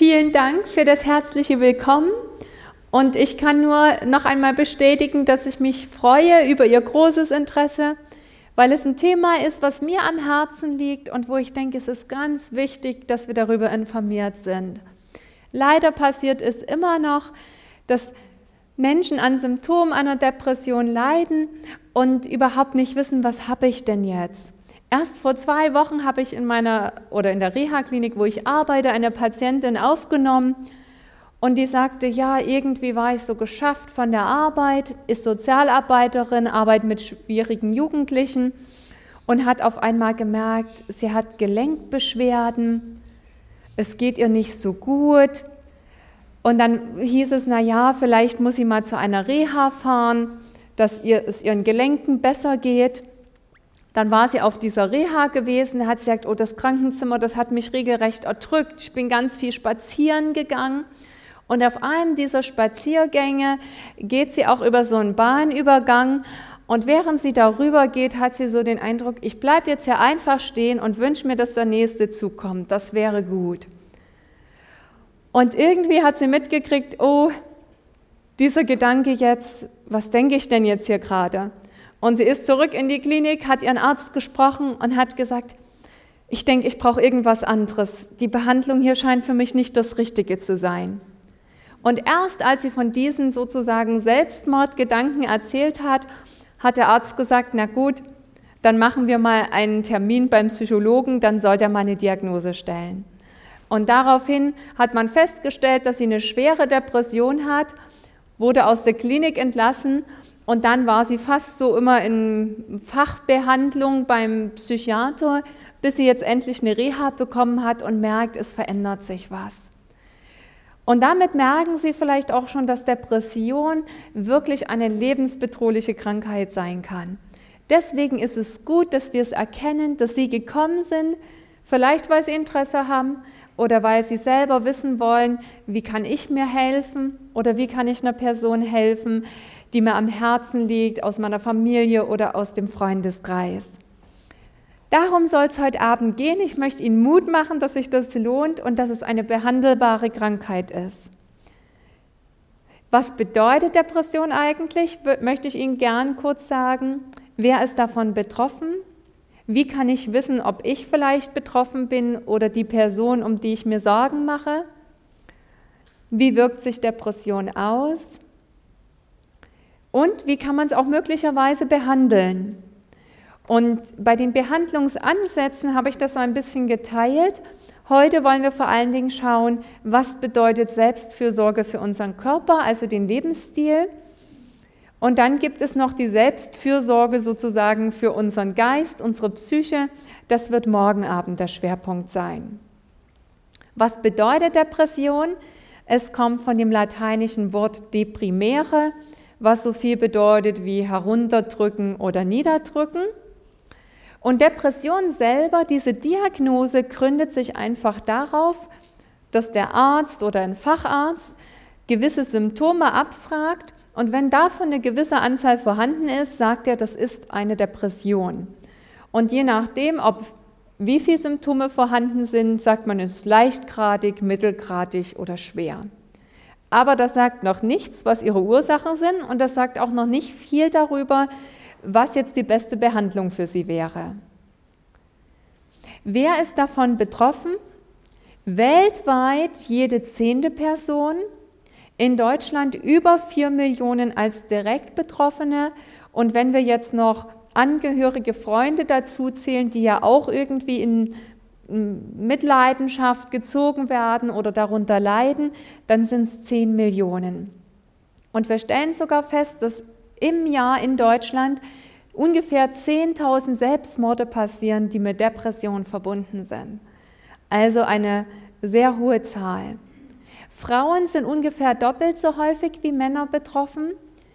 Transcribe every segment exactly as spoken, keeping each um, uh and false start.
Vielen Dank für das herzliche Willkommen und ich kann nur noch einmal bestätigen, dass ich mich freue über Ihr großes Interesse, weil es ein Thema ist, was mir am Herzen liegt und wo ich denke, es ist ganz wichtig, dass wir darüber informiert sind. Leider passiert es immer noch, dass Menschen an Symptomen einer Depression leiden und überhaupt nicht wissen, was habe ich denn jetzt? Erst vor zwei Wochen habe ich in meiner oder in der Reha-Klinik, wo ich arbeite, eine Patientin aufgenommen und die sagte, ja, irgendwie war ich so geschafft von der Arbeit, ist Sozialarbeiterin, arbeitet mit schwierigen Jugendlichen und hat auf einmal gemerkt, sie hat Gelenkbeschwerden, es geht ihr nicht so gut. Und dann hieß es, na ja, vielleicht muss sie mal zu einer Reha fahren, dass ihr, es ihren Gelenken besser geht. Dann war sie auf dieser Reha gewesen, hat gesagt, oh, das Krankenzimmer, das hat mich regelrecht erdrückt. Ich bin ganz viel spazieren gegangen. Und auf einem dieser Spaziergänge geht sie auch über so einen Bahnübergang. Und während sie darüber geht, hat sie so den Eindruck, ich bleibe jetzt hier einfach stehen und wünsche mir, dass der Nächste zukommt. Das wäre gut. Und irgendwie hat sie mitgekriegt, oh, dieser Gedanke jetzt, was denke ich denn jetzt hier gerade? Und sie ist zurück in die Klinik, hat ihren Arzt gesprochen und hat gesagt, ich denke, ich brauche irgendwas anderes. Die Behandlung hier scheint für mich nicht das Richtige zu sein. Und erst als sie von diesen sozusagen Selbstmordgedanken erzählt hat, hat der Arzt gesagt, na gut, dann machen wir mal einen Termin beim Psychologen, dann soll der mal eine Diagnose stellen. Und daraufhin hat man festgestellt, dass sie eine schwere Depression hat, wurde aus der Klinik entlassen und dann war sie fast so immer in Fachbehandlung beim Psychiater, bis sie jetzt endlich eine Reha bekommen hat und merkt, es verändert sich was. Und damit merken Sie vielleicht auch schon, dass Depression wirklich eine lebensbedrohliche Krankheit sein kann. Deswegen ist es gut, dass wir es erkennen, dass Sie gekommen sind, vielleicht weil Sie Interesse haben oder weil Sie selber wissen wollen, wie kann ich mir helfen oder wie kann ich einer Person helfen, die mir am Herzen liegt, aus meiner Familie oder aus dem Freundeskreis. Darum soll es heute Abend gehen. Ich möchte Ihnen Mut machen, dass sich das lohnt und dass es eine behandelbare Krankheit ist. Was bedeutet Depression eigentlich? Möchte ich Ihnen gern kurz sagen. Wer ist davon betroffen? Wie kann ich wissen, ob ich vielleicht betroffen bin oder die Person, um die ich mir Sorgen mache? Wie wirkt sich Depression aus? Und wie kann man es auch möglicherweise behandeln? Und bei den Behandlungsansätzen habe ich das so ein bisschen geteilt. Heute wollen wir vor allen Dingen schauen, was bedeutet Selbstfürsorge für unseren Körper, also den Lebensstil. Und dann gibt es noch die Selbstfürsorge sozusagen für unseren Geist, unsere Psyche. Das wird morgen Abend der Schwerpunkt sein. Was bedeutet Depression? Es kommt von dem lateinischen Wort deprimere, was so viel bedeutet wie herunterdrücken oder niederdrücken. Und Depression selber, diese Diagnose gründet sich einfach darauf, dass der Arzt oder ein Facharzt gewisse Symptome abfragt und wenn davon eine gewisse Anzahl vorhanden ist, sagt er, das ist eine Depression. Und je nachdem, ob wie viele Symptome vorhanden sind, sagt man, es ist leichtgradig, mittelgradig oder schwer. Aber das sagt noch nichts, was ihre Ursachen sind und das sagt auch noch nicht viel darüber, was jetzt die beste Behandlung für sie wäre. Wer ist davon betroffen? Weltweit jede zehnte Person, in Deutschland über vier Millionen als direkt Betroffene und wenn wir jetzt noch Angehörige, Freunde dazu zählen, die ja auch irgendwie in Mitleidenschaft gezogen werden oder darunter leiden, dann sind es zehn Millionen. Und wir stellen sogar fest, dass im Jahr in Deutschland ungefähr zehntausend Selbstmorde passieren, die mit Depression verbunden sind. Also eine sehr hohe Zahl. Frauen sind ungefähr doppelt so häufig wie Männer betroffen.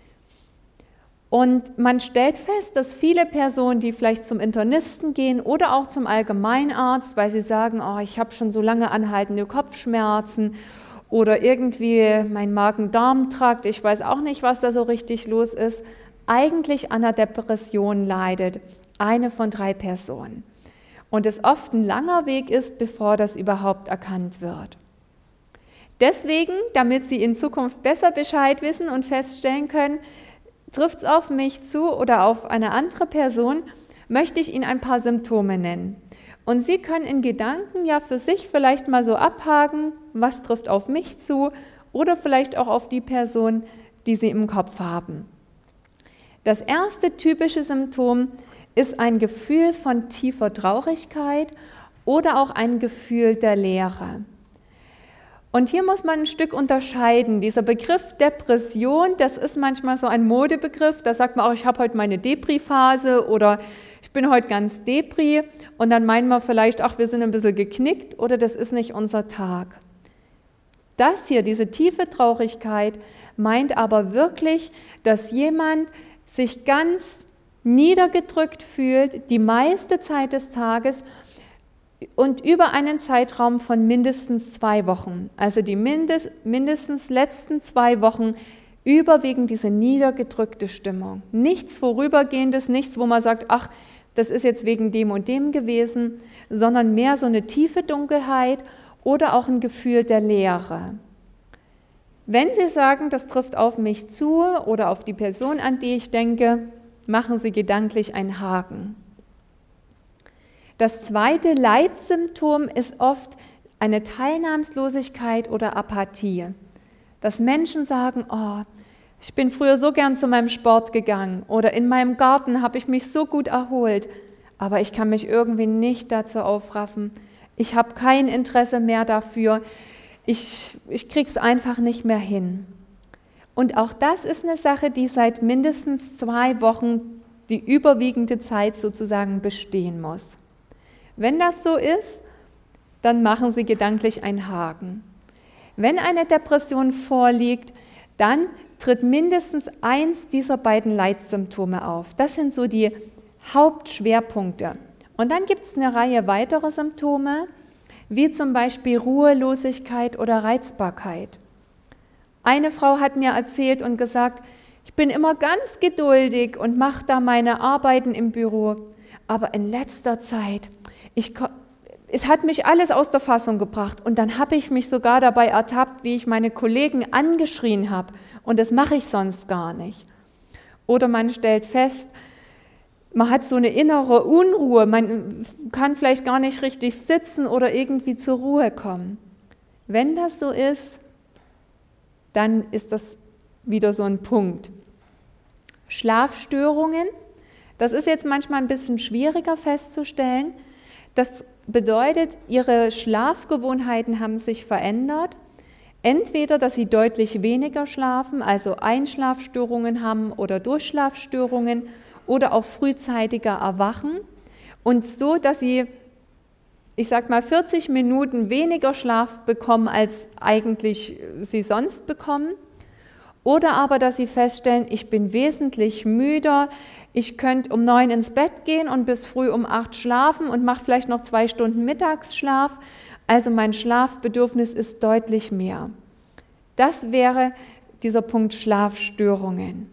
Und man stellt fest, dass viele Personen, die vielleicht zum Internisten gehen oder auch zum Allgemeinarzt, weil sie sagen, oh, ich habe schon so lange anhaltende Kopfschmerzen oder irgendwie mein Magen-Darm-Trakt, ich weiß auch nicht, was da so richtig los ist, eigentlich an einer Depression leidet, eine von drei Personen. Und es oft ein langer Weg ist, bevor das überhaupt erkannt wird. Deswegen, damit Sie in Zukunft besser Bescheid wissen und feststellen können, trifft es auf mich zu oder auf eine andere Person, möchte ich Ihnen ein paar Symptome nennen. Und Sie können in Gedanken ja für sich vielleicht mal so abhaken, was trifft auf mich zu oder vielleicht auch auf die Person, die Sie im Kopf haben. Das erste typische Symptom ist ein Gefühl von tiefer Traurigkeit oder auch ein Gefühl der Leere. Und hier muss man ein Stück unterscheiden. Dieser Begriff Depression, das ist manchmal so ein Modebegriff. Da sagt man auch, ich habe heute meine Depri-Phase oder ich bin heute ganz Depri. Und dann meinen wir vielleicht, ach, wir sind ein bisschen geknickt oder das ist nicht unser Tag. Das hier, diese tiefe Traurigkeit, meint aber wirklich, dass jemand sich ganz niedergedrückt fühlt, die meiste Zeit des Tages und über einen Zeitraum von mindestens zwei Wochen, also die mindest, mindestens letzten zwei Wochen, überwiegend diese niedergedrückte Stimmung. Nichts Vorübergehendes, nichts, wo man sagt, ach, das ist jetzt wegen dem und dem gewesen, sondern mehr so eine tiefe Dunkelheit oder auch ein Gefühl der Leere. Wenn Sie sagen, das trifft auf mich zu oder auf die Person, an die ich denke, machen Sie gedanklich einen Haken. Das zweite Leitsymptom ist oft eine Teilnahmslosigkeit oder Apathie. Dass Menschen sagen, oh, ich bin früher so gern zu meinem Sport gegangen oder in meinem Garten habe ich mich so gut erholt, aber ich kann mich irgendwie nicht dazu aufraffen. Ich habe kein Interesse mehr dafür. Ich, ich kriege es einfach nicht mehr hin. Und auch das ist eine Sache, die seit mindestens zwei Wochen die überwiegende Zeit sozusagen bestehen muss. Wenn das so ist, dann machen Sie gedanklich einen Haken. Wenn eine Depression vorliegt, dann tritt mindestens eins dieser beiden Leitsymptome auf. Das sind so die Hauptschwerpunkte. Und dann gibt es eine Reihe weiterer Symptome, wie zum Beispiel Ruhelosigkeit oder Reizbarkeit. Eine Frau hat mir erzählt und gesagt, ich bin immer ganz geduldig und mache da meine Arbeiten im Büro, aber in letzter Zeit, ich, es hat mich alles aus der Fassung gebracht und dann habe ich mich sogar dabei ertappt, wie ich meine Kollegen angeschrien habe und das mache ich sonst gar nicht. Oder man stellt fest, man hat so eine innere Unruhe, man kann vielleicht gar nicht richtig sitzen oder irgendwie zur Ruhe kommen. Wenn das so ist, dann ist das wieder so ein Punkt. Schlafstörungen, das ist jetzt manchmal ein bisschen schwieriger festzustellen. Das bedeutet, Ihre Schlafgewohnheiten haben sich verändert. Entweder, dass Sie deutlich weniger schlafen, also Einschlafstörungen haben oder Durchschlafstörungen, oder auch frühzeitiger erwachen und so, dass Sie, ich sag mal, vierzig Minuten weniger Schlaf bekommen, als eigentlich Sie sonst bekommen. Oder aber, dass Sie feststellen, ich bin wesentlich müder, ich könnte um neun ins Bett gehen und bis früh um acht schlafen und mache vielleicht noch zwei Stunden Mittagsschlaf. Also mein Schlafbedürfnis ist deutlich mehr. Das wäre dieser Punkt Schlafstörungen.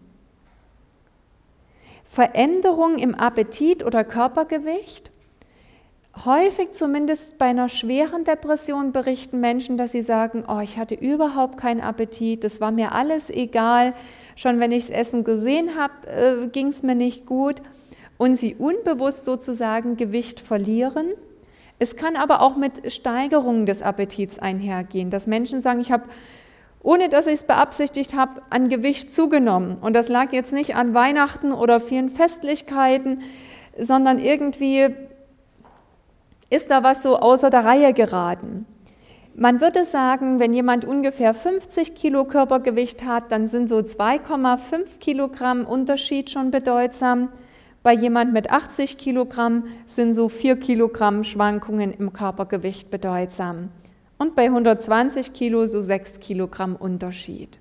Veränderungen im Appetit oder Körpergewicht. Häufig, zumindest bei einer schweren Depression, berichten Menschen, dass sie sagen, oh, ich hatte überhaupt keinen Appetit, das war mir alles egal, schon wenn ich das Essen gesehen habe, äh, ging es mir nicht gut und sie unbewusst sozusagen Gewicht verlieren. Es kann aber auch mit Steigerungen des Appetits einhergehen, dass Menschen sagen, ich habe, ohne dass ich es beabsichtigt habe, an Gewicht zugenommen. Und das lag jetzt nicht an Weihnachten oder vielen Festlichkeiten, sondern irgendwie ist da was so außer der Reihe geraten. Man würde sagen, wenn jemand ungefähr fünfzig Kilo Körpergewicht hat, dann sind so zwei Komma fünf Kilogramm Unterschied schon bedeutsam. Bei jemand mit achtzig Kilogramm sind so vier Kilogramm Schwankungen im Körpergewicht bedeutsam. Und bei hundertzwanzig Kilo so sechs Kilogramm Unterschied.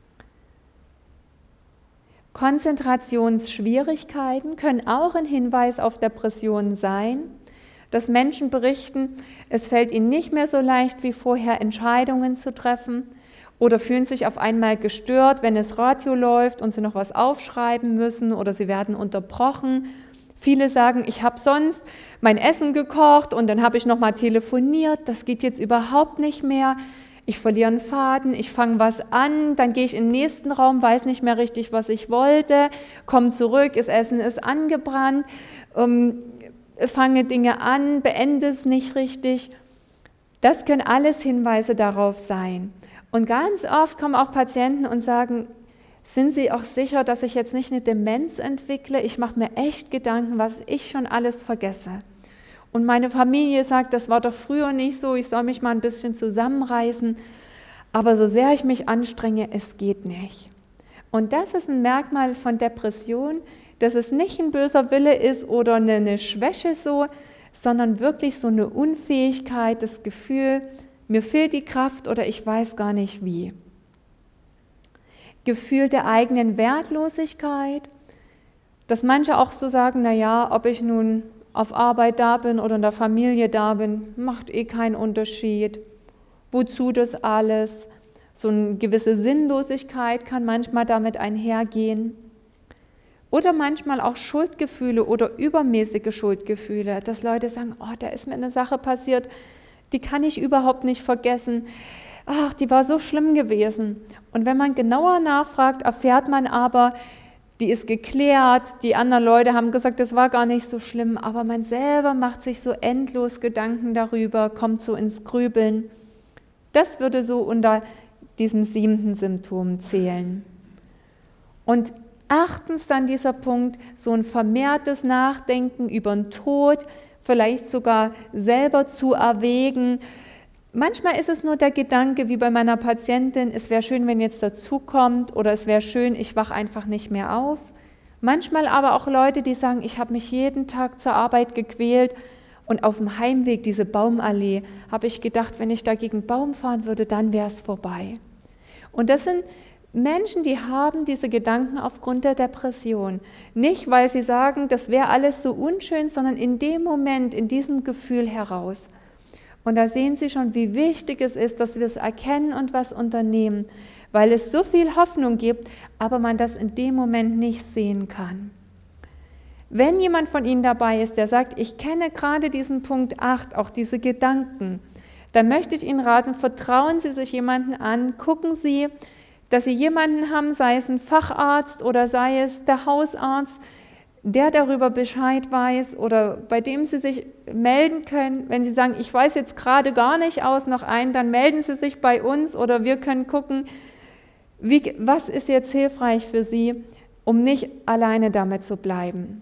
Konzentrationsschwierigkeiten können auch ein Hinweis auf Depressionen sein, dass Menschen berichten, es fällt ihnen nicht mehr so leicht wie vorher, Entscheidungen zu treffen oder fühlen sich auf einmal gestört, wenn das Radio läuft und sie noch was aufschreiben müssen oder sie werden unterbrochen. Viele sagen, ich habe sonst mein Essen gekocht und dann habe ich noch mal telefoniert, das geht jetzt überhaupt nicht mehr. ich verliere einen Faden, ich fange was an, dann gehe ich in den nächsten Raum, weiß nicht mehr richtig, was ich wollte, komme zurück, das Essen ist angebrannt, ähm, fange Dinge an, beende es nicht richtig. Das können alles Hinweise darauf sein. Und ganz oft kommen auch Patienten und sagen, sind Sie auch sicher, dass ich jetzt nicht eine Demenz entwickle? Ich mache mir echt Gedanken, was ich schon alles vergesse. Und meine Familie sagt, das war doch früher nicht so, ich soll mich mal ein bisschen zusammenreißen. Aber so sehr ich mich anstrenge, es geht nicht. Und das ist ein Merkmal von Depression, dass es nicht ein böser Wille ist oder eine, eine Schwäche so, sondern wirklich so eine Unfähigkeit, das Gefühl, mir fehlt die Kraft oder ich weiß gar nicht wie. Gefühl der eigenen Wertlosigkeit, dass manche auch so sagen, naja, ob ich nun auf Arbeit da bin oder in der Familie da bin, macht eh keinen Unterschied. Wozu das alles? So eine gewisse Sinnlosigkeit kann manchmal damit einhergehen. Oder manchmal auch Schuldgefühle oder übermäßige Schuldgefühle, dass Leute sagen, oh, da ist mir eine Sache passiert, die kann ich überhaupt nicht vergessen. Ach, die war so schlimm gewesen. Und wenn man genauer nachfragt, erfährt man aber, die ist geklärt, die anderen Leute haben gesagt, das war gar nicht so schlimm, aber man selber macht sich so endlos Gedanken darüber, kommt so ins Grübeln. Das würde so unter diesem siebten Symptom zählen. Und achtens dann dieser Punkt, so ein vermehrtes Nachdenken über den Tod, vielleicht sogar selber zu erwägen. Manchmal ist es nur der Gedanke, wie bei meiner Patientin, es wäre schön, wenn jetzt dazu kommt oder es wäre schön, ich wache einfach nicht mehr auf. Manchmal aber auch Leute, die sagen, ich habe mich jeden Tag zur Arbeit gequält und auf dem Heimweg, diese Baumallee, habe ich gedacht, wenn ich da gegen einen Baum fahren würde, dann wäre es vorbei. Und das sind Menschen, die haben diese Gedanken aufgrund der Depression. Nicht, weil sie sagen, das wäre alles so unschön, sondern in dem Moment, in diesem Gefühl heraus. Und da sehen Sie schon, wie wichtig es ist, dass wir es erkennen und was unternehmen, weil es so viel Hoffnung gibt, aber man das in dem Moment nicht sehen kann. Wenn jemand von Ihnen dabei ist, der sagt, ich kenne gerade diesen Punkt acht, auch diese Gedanken, dann möchte ich Ihnen raten, vertrauen Sie sich jemanden an, gucken Sie, dass Sie jemanden haben, sei es ein Facharzt oder sei es der Hausarzt, der darüber Bescheid weiß oder bei dem Sie sich melden können. Wenn Sie sagen, ich weiß jetzt gerade gar nicht aus noch einen, dann melden Sie sich bei uns oder wir können gucken, wie, was ist jetzt hilfreich für Sie, um nicht alleine damit zu bleiben.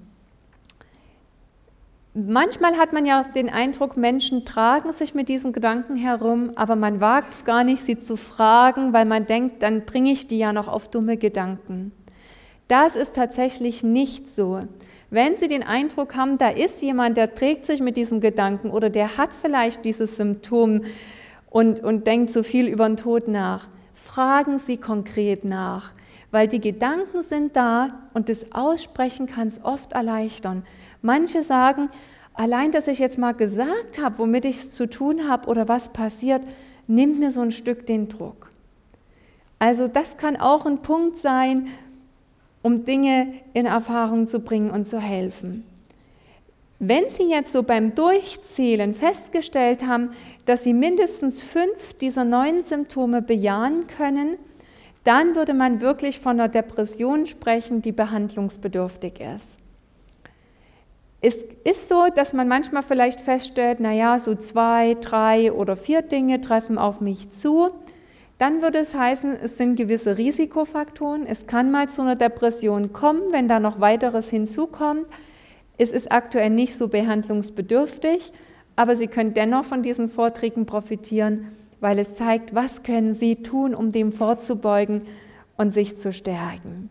Manchmal hat man ja den Eindruck, Menschen tragen sich mit diesen Gedanken herum, aber man wagt es gar nicht, sie zu fragen, weil man denkt, dann bringe ich die ja noch auf dumme Gedanken. Das ist tatsächlich nicht so. Wenn Sie den Eindruck haben, da ist jemand, der trägt sich mit diesem Gedanken oder der hat vielleicht dieses Symptom und, und denkt so viel über den Tod nach, fragen Sie konkret nach, weil die Gedanken sind da und das Aussprechen kann es oft erleichtern. Manche sagen, allein, dass ich jetzt mal gesagt habe, womit ich es zu tun habe oder was passiert, nimmt mir so ein Stück den Druck. Also das kann auch ein Punkt sein, um Dinge in Erfahrung zu bringen und zu helfen. Wenn Sie jetzt so beim Durchzählen festgestellt haben, dass Sie mindestens fünf dieser neun Symptome bejahen können, dann würde man wirklich von einer Depression sprechen, die behandlungsbedürftig ist. Es ist so, dass man manchmal vielleicht feststellt, naja, so zwei, drei oder vier Dinge treffen auf mich zu. Dann würde es heißen, es sind gewisse Risikofaktoren. Es kann mal zu einer Depression kommen, wenn da noch weiteres hinzukommt. Es ist aktuell nicht so behandlungsbedürftig, aber Sie können dennoch von diesen Vorträgen profitieren, weil es zeigt, was können Sie tun, um dem vorzubeugen und sich zu stärken.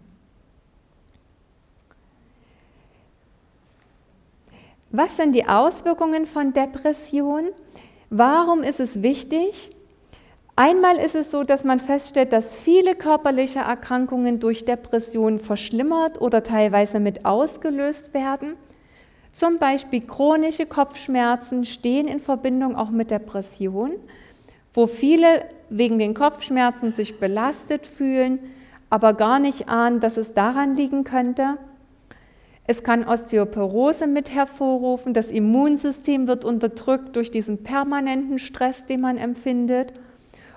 Was sind die Auswirkungen von Depression? Warum ist es wichtig? Einmal ist es so, dass man feststellt, dass viele körperliche Erkrankungen durch Depression verschlimmert oder teilweise mit ausgelöst werden. Zum Beispiel chronische Kopfschmerzen stehen in Verbindung auch mit Depression, wo viele wegen den Kopfschmerzen sich belastet fühlen, aber gar nicht ahnen, dass es daran liegen könnte. Es kann Osteoporose mit hervorrufen, das Immunsystem wird unterdrückt durch diesen permanenten Stress, den man empfindet.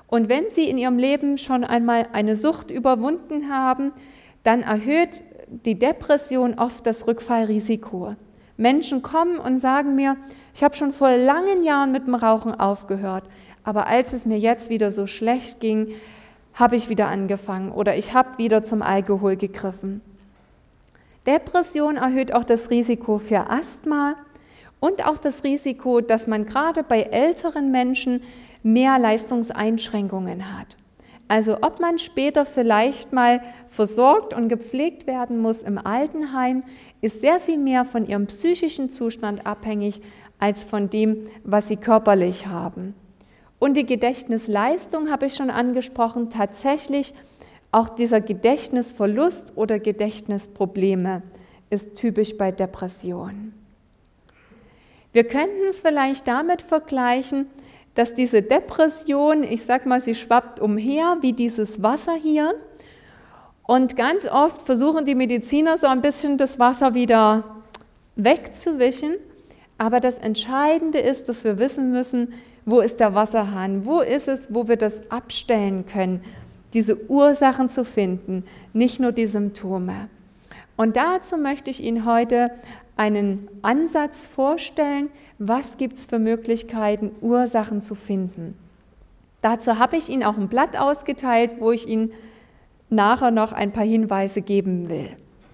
Und wenn Sie in Ihrem Leben schon einmal eine Sucht überwunden haben, dann erhöht die Depression oft das Rückfallrisiko. Menschen kommen und sagen mir, ich habe schon vor langen Jahren mit dem Rauchen aufgehört, aber als es mir jetzt wieder so schlecht ging, habe ich wieder angefangen oder ich habe wieder zum Alkohol gegriffen. Depression erhöht auch das Risiko für Asthma und auch das Risiko, dass man gerade bei älteren Menschen mehr Leistungseinschränkungen hat. Also ob man später vielleicht mal versorgt und gepflegt werden muss im Altenheim, ist sehr viel mehr von ihrem psychischen Zustand abhängig als von dem, was sie körperlich haben. Und die Gedächtnisleistung habe ich schon angesprochen, tatsächlich auch dieser Gedächtnisverlust oder Gedächtnisprobleme ist typisch bei Depressionen. Wir könnten es vielleicht damit vergleichen, dass diese Depression, ich sag mal, sie schwappt umher wie dieses Wasser hier und ganz oft versuchen die Mediziner so ein bisschen das Wasser wieder wegzuwischen, aber das Entscheidende ist, dass wir wissen müssen, wo ist der Wasserhahn, wo ist es, wo wir das abstellen können, diese Ursachen zu finden, nicht nur die Symptome. Und dazu möchte ich Ihnen heute einen Ansatz vorstellen, was gibt es für Möglichkeiten, Ursachen zu finden. Dazu habe ich Ihnen auch ein Blatt ausgeteilt, wo ich Ihnen nachher noch ein paar Hinweise geben will.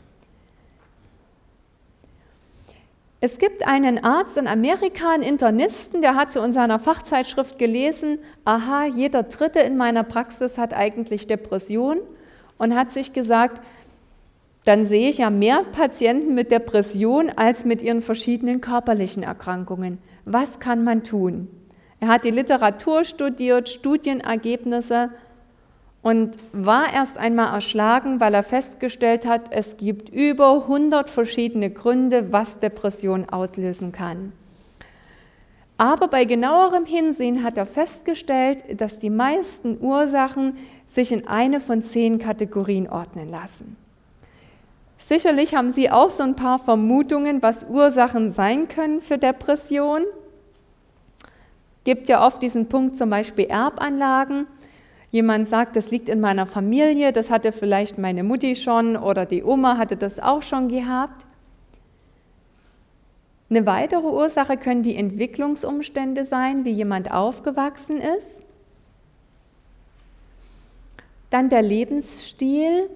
Es gibt einen Arzt in Amerika, einen Internisten, der hat so in seiner Fachzeitschrift gelesen, aha, jeder Dritte in meiner Praxis hat eigentlich Depression und hat sich gesagt, dann sehe ich ja mehr Patienten mit Depression als mit ihren verschiedenen körperlichen Erkrankungen. Was kann man tun? Er hat die Literatur studiert, Studienergebnisse und war erst einmal erschlagen, weil er festgestellt hat, es gibt über hundert verschiedene Gründe, was Depression auslösen kann. Aber bei genauerem Hinsehen hat er festgestellt, dass die meisten Ursachen sich in eine von zehn Kategorien ordnen lassen. Sicherlich haben Sie auch so ein paar Vermutungen, was Ursachen sein können für Depression. Es gibt ja oft diesen Punkt, zum Beispiel Erbanlagen. Jemand sagt, das liegt in meiner Familie, das hatte vielleicht meine Mutti schon oder die Oma hatte das auch schon gehabt. Eine weitere Ursache können die Entwicklungsumstände sein, wie jemand aufgewachsen ist. Dann der Lebensstil.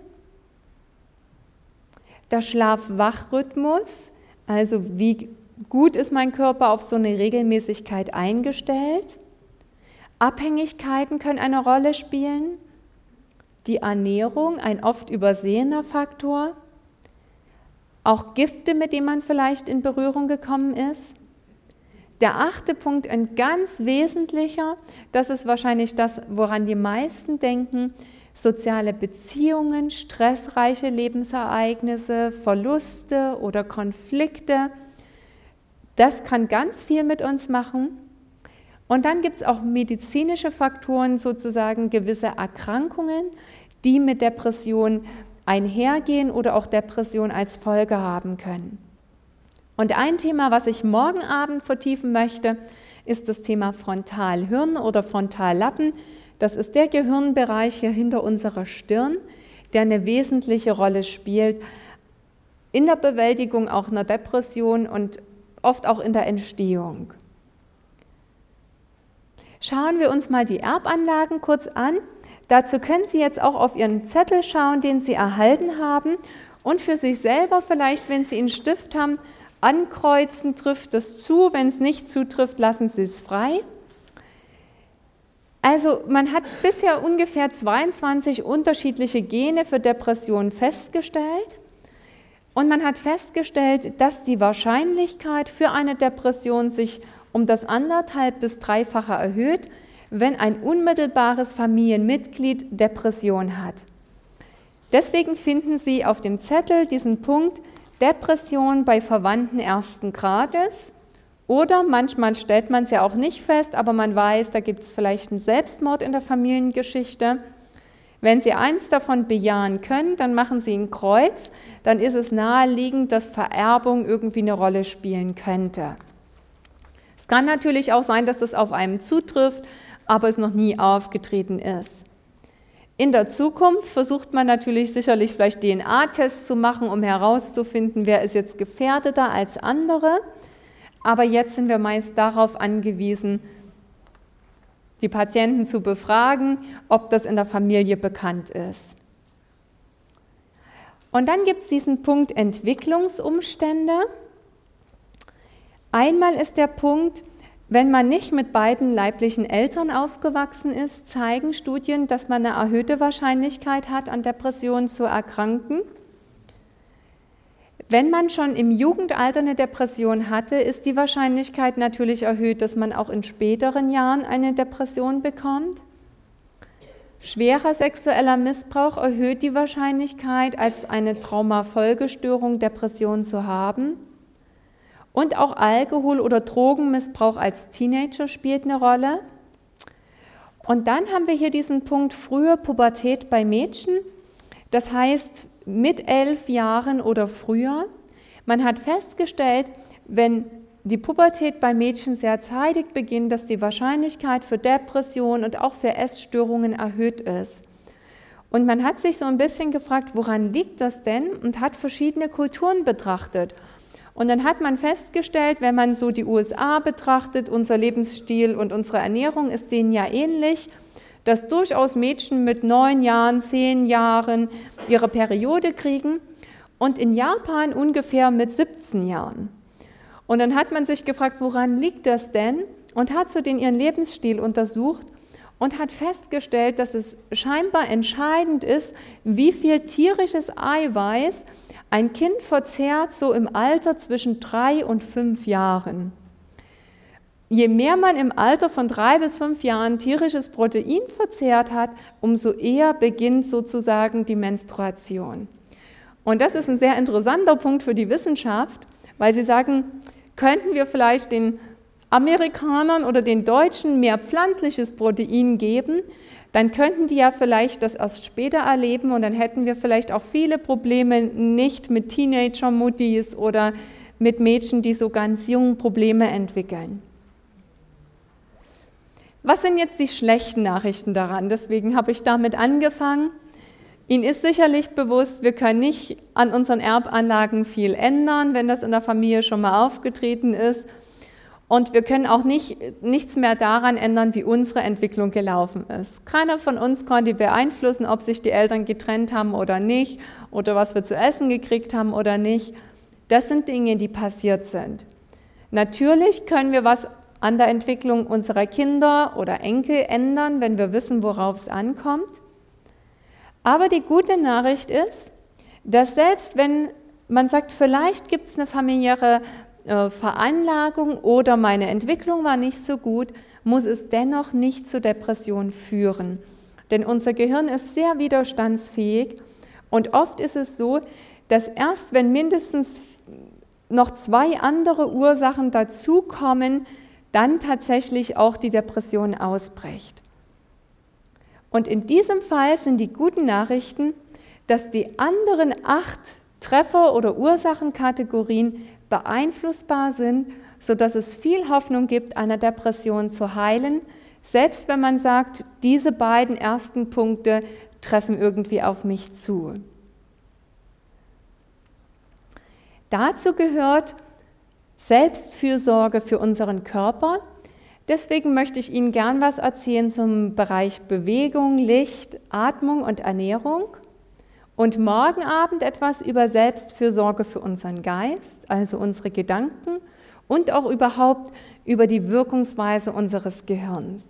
Der Schlaf-Wach-Rhythmus, also wie gut ist mein Körper auf so eine Regelmäßigkeit eingestellt. Abhängigkeiten können eine Rolle spielen. Die Ernährung, ein oft übersehener Faktor. Auch Gifte, mit denen man vielleicht in Berührung gekommen ist. Der achte Punkt, ein ganz wesentlicher, das ist wahrscheinlich das, woran die meisten denken, soziale Beziehungen, stressreiche Lebensereignisse, Verluste oder Konflikte, das kann ganz viel mit uns machen. Und dann gibt es auch medizinische Faktoren, sozusagen gewisse Erkrankungen, die mit Depression einhergehen oder auch Depression als Folge haben können. Und ein Thema, was ich morgen Abend vertiefen möchte, ist das Thema Frontalhirn oder Frontallappen. Das ist der Gehirnbereich hier hinter unserer Stirn, der eine wesentliche Rolle spielt in der Bewältigung auch einer Depression und oft auch in der Entstehung. Schauen wir uns mal die Erbanlagen kurz an. Dazu können Sie jetzt auch auf Ihren Zettel schauen, den Sie erhalten haben und für sich selber vielleicht, wenn Sie einen Stift haben, ankreuzen, trifft es zu. Wenn es nicht zutrifft, lassen Sie es frei. Also man hat bisher ungefähr zweiundzwanzig unterschiedliche Gene für Depressionen festgestellt und man hat festgestellt, dass die Wahrscheinlichkeit für eine Depression sich um das anderthalb bis dreifache erhöht, wenn ein unmittelbares Familienmitglied Depression hat. Deswegen finden Sie auf dem Zettel diesen Punkt Depression bei Verwandten ersten Grades. Oder manchmal stellt man es ja auch nicht fest, aber man weiß, da gibt es vielleicht einen Selbstmord in der Familiengeschichte. Wenn Sie eins davon bejahen können, dann machen Sie ein Kreuz, dann ist es naheliegend, dass Vererbung irgendwie eine Rolle spielen könnte. Es kann natürlich auch sein, dass das auf einem zutrifft, aber es noch nie aufgetreten ist. In der Zukunft versucht man natürlich sicherlich vielleicht D N A-Tests zu machen, um herauszufinden, wer ist jetzt gefährdeter als andere. Aber jetzt sind wir meist darauf angewiesen, die Patienten zu befragen, ob das in der Familie bekannt ist. Und dann gibt es diesen Punkt Entwicklungsumstände. Einmal ist der Punkt, wenn man nicht mit beiden leiblichen Eltern aufgewachsen ist, zeigen Studien, dass man eine erhöhte Wahrscheinlichkeit hat, an Depressionen zu erkranken. Wenn man schon im Jugendalter eine Depression hatte, ist die Wahrscheinlichkeit natürlich erhöht, dass man auch in späteren Jahren eine Depression bekommt. Schwerer sexueller Missbrauch erhöht die Wahrscheinlichkeit, als eine Traumafolgestörung Depression zu haben. Und auch Alkohol- oder Drogenmissbrauch als Teenager spielt eine Rolle. Und dann haben wir hier diesen Punkt frühe Pubertät bei Mädchen. Das heißt, mit elf Jahren oder früher. Man hat festgestellt, wenn die Pubertät bei Mädchen sehr zeitig beginnt, dass die Wahrscheinlichkeit für Depressionen und auch für Essstörungen erhöht ist. Und man hat sich so ein bisschen gefragt, woran liegt das denn? Und hat verschiedene Kulturen betrachtet. Und dann hat man festgestellt, wenn man so die U S A betrachtet, unser Lebensstil und unsere Ernährung ist denen ja ähnlich, dass durchaus Mädchen mit neun Jahren, zehn Jahren ihre Periode kriegen und in Japan ungefähr mit siebzehn Jahren. Und dann hat man sich gefragt, woran liegt das denn? Und hat so den ihren Lebensstil untersucht und hat festgestellt, dass es scheinbar entscheidend ist, wie viel tierisches Eiweiß ein Kind verzehrt so im Alter zwischen drei und fünf Jahren. Je mehr man im Alter von drei bis fünf Jahren tierisches Protein verzehrt hat, umso eher beginnt sozusagen die Menstruation. Und das ist ein sehr interessanter Punkt für die Wissenschaft, weil sie sagen, könnten wir vielleicht den Amerikanern oder den Deutschen mehr pflanzliches Protein geben, dann könnten die ja vielleicht das erst später erleben und dann hätten wir vielleicht auch viele Probleme nicht mit Teenager-Muttis oder mit Mädchen, die so ganz jung Probleme entwickeln. Was sind jetzt die schlechten Nachrichten daran? Deswegen habe ich damit angefangen. Ihnen ist sicherlich bewusst, wir können nicht an unseren Erbanlagen viel ändern, wenn das in der Familie schon mal aufgetreten ist. Und wir können auch nicht, nichts mehr daran ändern, wie unsere Entwicklung gelaufen ist. Keiner von uns konnte beeinflussen, ob sich die Eltern getrennt haben oder nicht, oder was wir zu essen gekriegt haben oder nicht. Das sind Dinge, die passiert sind. Natürlich können wir was an der Entwicklung unserer Kinder oder Enkel ändern, wenn wir wissen, worauf es ankommt. Aber die gute Nachricht ist, dass selbst wenn man sagt, vielleicht gibt es eine familiäre Veranlagung oder meine Entwicklung war nicht so gut, muss es dennoch nicht zu Depression führen. Denn unser Gehirn ist sehr widerstandsfähig und oft ist es so, dass erst wenn mindestens noch zwei andere Ursachen dazukommen, dann tatsächlich auch die Depression ausbricht. Und in diesem Fall sind die guten Nachrichten, dass die anderen acht Treffer- oder Ursachenkategorien beeinflussbar sind, sodass es viel Hoffnung gibt, eine Depression zu heilen, selbst wenn man sagt, diese beiden ersten Punkte treffen irgendwie auf mich zu. Dazu gehört Selbstfürsorge für unseren Körper. Deswegen möchte ich Ihnen gern was erzählen zum Bereich Bewegung, Licht, Atmung und Ernährung. Und morgen Abend etwas über Selbstfürsorge für unseren Geist, also unsere Gedanken und auch überhaupt über die Wirkungsweise unseres Gehirns.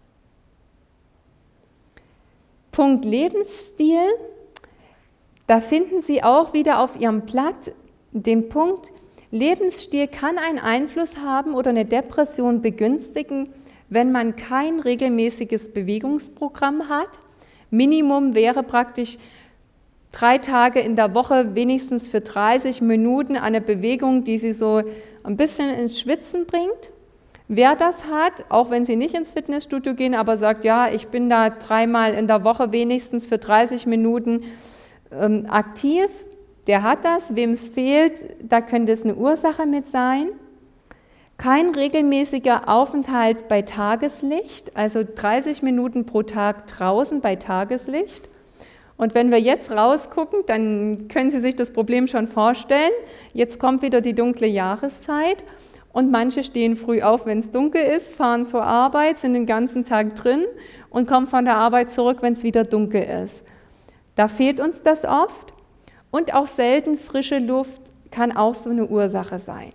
Punkt Lebensstil, da finden Sie auch wieder auf Ihrem Blatt den Punkt, Lebensstil kann einen Einfluss haben oder eine Depression begünstigen, wenn man kein regelmäßiges Bewegungsprogramm hat. Minimum wäre praktisch drei Tage in der Woche wenigstens für dreißig Minuten eine Bewegung, die Sie so ein bisschen ins Schwitzen bringt. Wer das hat, auch wenn Sie nicht ins Fitnessstudio gehen, aber sagt, ja, ich bin da dreimal in der Woche wenigstens für dreißig Minuten ähm, aktiv, der hat das. Wem es fehlt, da könnte es eine Ursache mit sein. Kein regelmäßiger Aufenthalt bei Tageslicht, also dreißig Minuten pro Tag draußen bei Tageslicht. Und wenn wir jetzt rausgucken, dann können Sie sich das Problem schon vorstellen. Jetzt kommt wieder die dunkle Jahreszeit und manche stehen früh auf, wenn es dunkel ist, fahren zur Arbeit, sind den ganzen Tag drin und kommen von der Arbeit zurück, wenn es wieder dunkel ist. Da fehlt uns das oft und auch selten frische Luft kann auch so eine Ursache sein.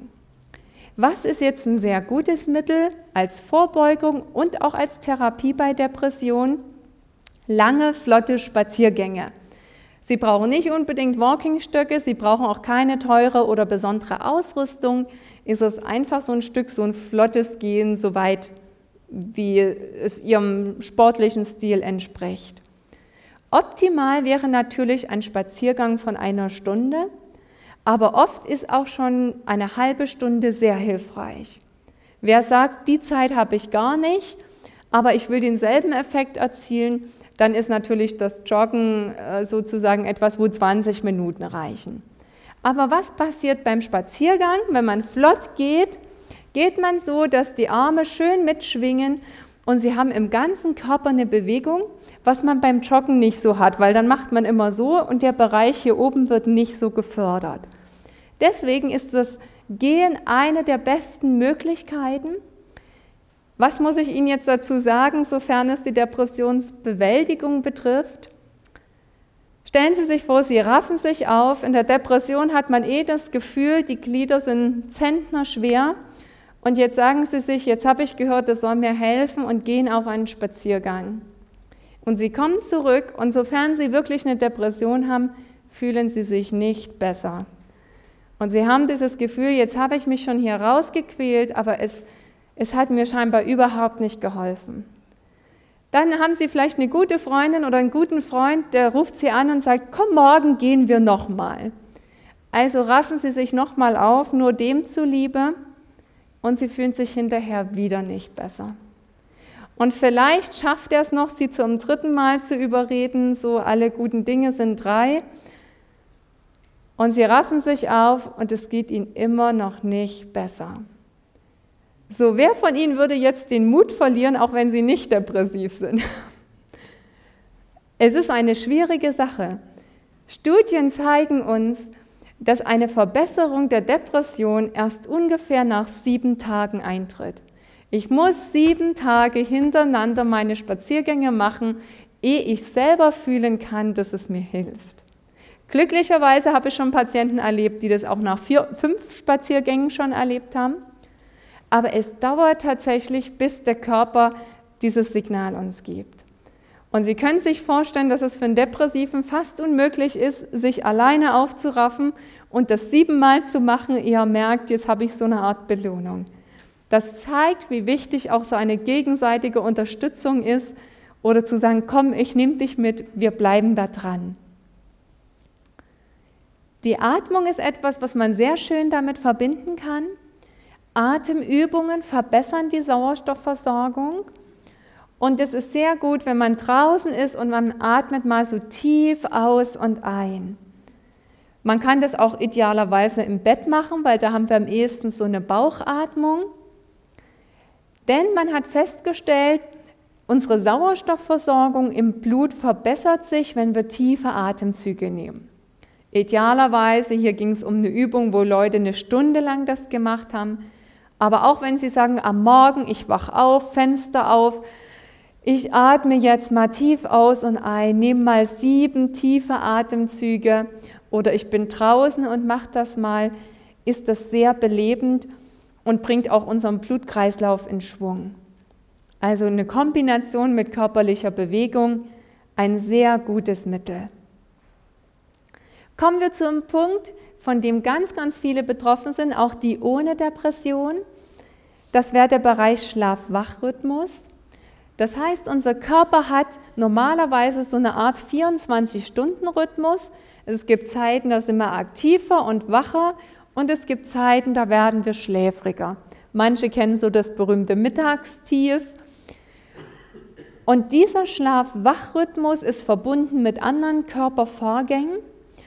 Was ist jetzt ein sehr gutes Mittel als Vorbeugung und auch als Therapie bei Depressionen? Lange, flotte Spaziergänge. Sie brauchen nicht unbedingt Walkingstöcke, Sie brauchen auch keine teure oder besondere Ausrüstung. Es ist einfach so ein Stück, so ein flottes Gehen, so weit, wie es Ihrem sportlichen Stil entspricht. Optimal wäre natürlich ein Spaziergang von einer Stunde, aber oft ist auch schon eine halbe Stunde sehr hilfreich. Wer sagt, die Zeit habe ich gar nicht, aber ich will denselben Effekt erzielen, dann ist natürlich das Joggen sozusagen etwas, wo zwanzig Minuten reichen. Aber was passiert beim Spaziergang? Wenn man flott geht, geht man so, dass die Arme schön mitschwingen und Sie haben im ganzen Körper eine Bewegung, was man beim Joggen nicht so hat, weil dann macht man immer so und der Bereich hier oben wird nicht so gefördert. Deswegen ist das Gehen eine der besten Möglichkeiten. Was muss ich Ihnen jetzt dazu sagen, sofern es die Depressionsbewältigung betrifft? Stellen Sie sich vor, Sie raffen sich auf. In der Depression hat man eh das Gefühl, die Glieder sind zentnerschwer. Und jetzt sagen Sie sich, jetzt habe ich gehört, das soll mir helfen und gehen auf einen Spaziergang. Und Sie kommen zurück und sofern Sie wirklich eine Depression haben, fühlen Sie sich nicht besser. Und Sie haben dieses Gefühl, jetzt habe ich mich schon hier rausgequält, aber es, es hat mir scheinbar überhaupt nicht geholfen. Dann haben Sie vielleicht eine gute Freundin oder einen guten Freund, der ruft Sie an und sagt, komm, morgen gehen wir nochmal. Also raffen Sie sich nochmal auf, nur dem zuliebe, und Sie fühlen sich hinterher wieder nicht besser. Und vielleicht schafft er es noch, Sie zum dritten Mal zu überreden, so alle guten Dinge sind drei. Und Sie raffen sich auf und es geht Ihnen immer noch nicht besser. So, wer von Ihnen würde jetzt den Mut verlieren, auch wenn Sie nicht depressiv sind? Es ist eine schwierige Sache. Studien zeigen uns, dass eine Verbesserung der Depression erst ungefähr nach sieben Tagen eintritt. Ich muss sieben Tage hintereinander meine Spaziergänge machen, ehe ich selber fühlen kann, dass es mir hilft. Glücklicherweise habe ich schon Patienten erlebt, die das auch nach vier, fünf Spaziergängen schon erlebt haben. Aber es dauert tatsächlich, bis der Körper dieses Signal uns gibt. Und Sie können sich vorstellen, dass es für einen Depressiven fast unmöglich ist, sich alleine aufzuraffen und das siebenmal zu machen, ehe er merkt, jetzt habe ich so eine Art Belohnung. Das zeigt, wie wichtig auch so eine gegenseitige Unterstützung ist oder zu sagen, komm, ich nehme dich mit, wir bleiben da dran. Die Atmung ist etwas, was man sehr schön damit verbinden kann. Atemübungen verbessern die Sauerstoffversorgung und es ist sehr gut, wenn man draußen ist und man atmet mal so tief aus und ein. Man kann das auch idealerweise im Bett machen, weil da haben wir am ehesten so eine Bauchatmung. Denn man hat festgestellt, unsere Sauerstoffversorgung im Blut verbessert sich, wenn wir tiefe Atemzüge nehmen. Idealerweise, hier ging es um eine Übung, wo Leute eine Stunde lang das gemacht haben, aber auch wenn Sie sagen, am Morgen, ich wach auf, Fenster auf, ich atme jetzt mal tief aus und ein, nehme mal sieben tiefe Atemzüge oder ich bin draußen und mache das mal, ist das sehr belebend und bringt auch unseren Blutkreislauf in Schwung. Also eine Kombination mit körperlicher Bewegung, ein sehr gutes Mittel. Kommen wir zum Punkt, von dem ganz, ganz viele betroffen sind, auch die ohne Depression. Das wäre der Bereich Schlaf-Wach-Rhythmus. Das heißt, unser Körper hat normalerweise so eine Art vierundzwanzig-Stunden-Rhythmus. Es gibt Zeiten, da sind wir aktiver und wacher und es gibt Zeiten, da werden wir schläfriger. Manche kennen so das berühmte Mittagstief. Und dieser Schlaf-Wach-Rhythmus ist verbunden mit anderen Körpervorgängen.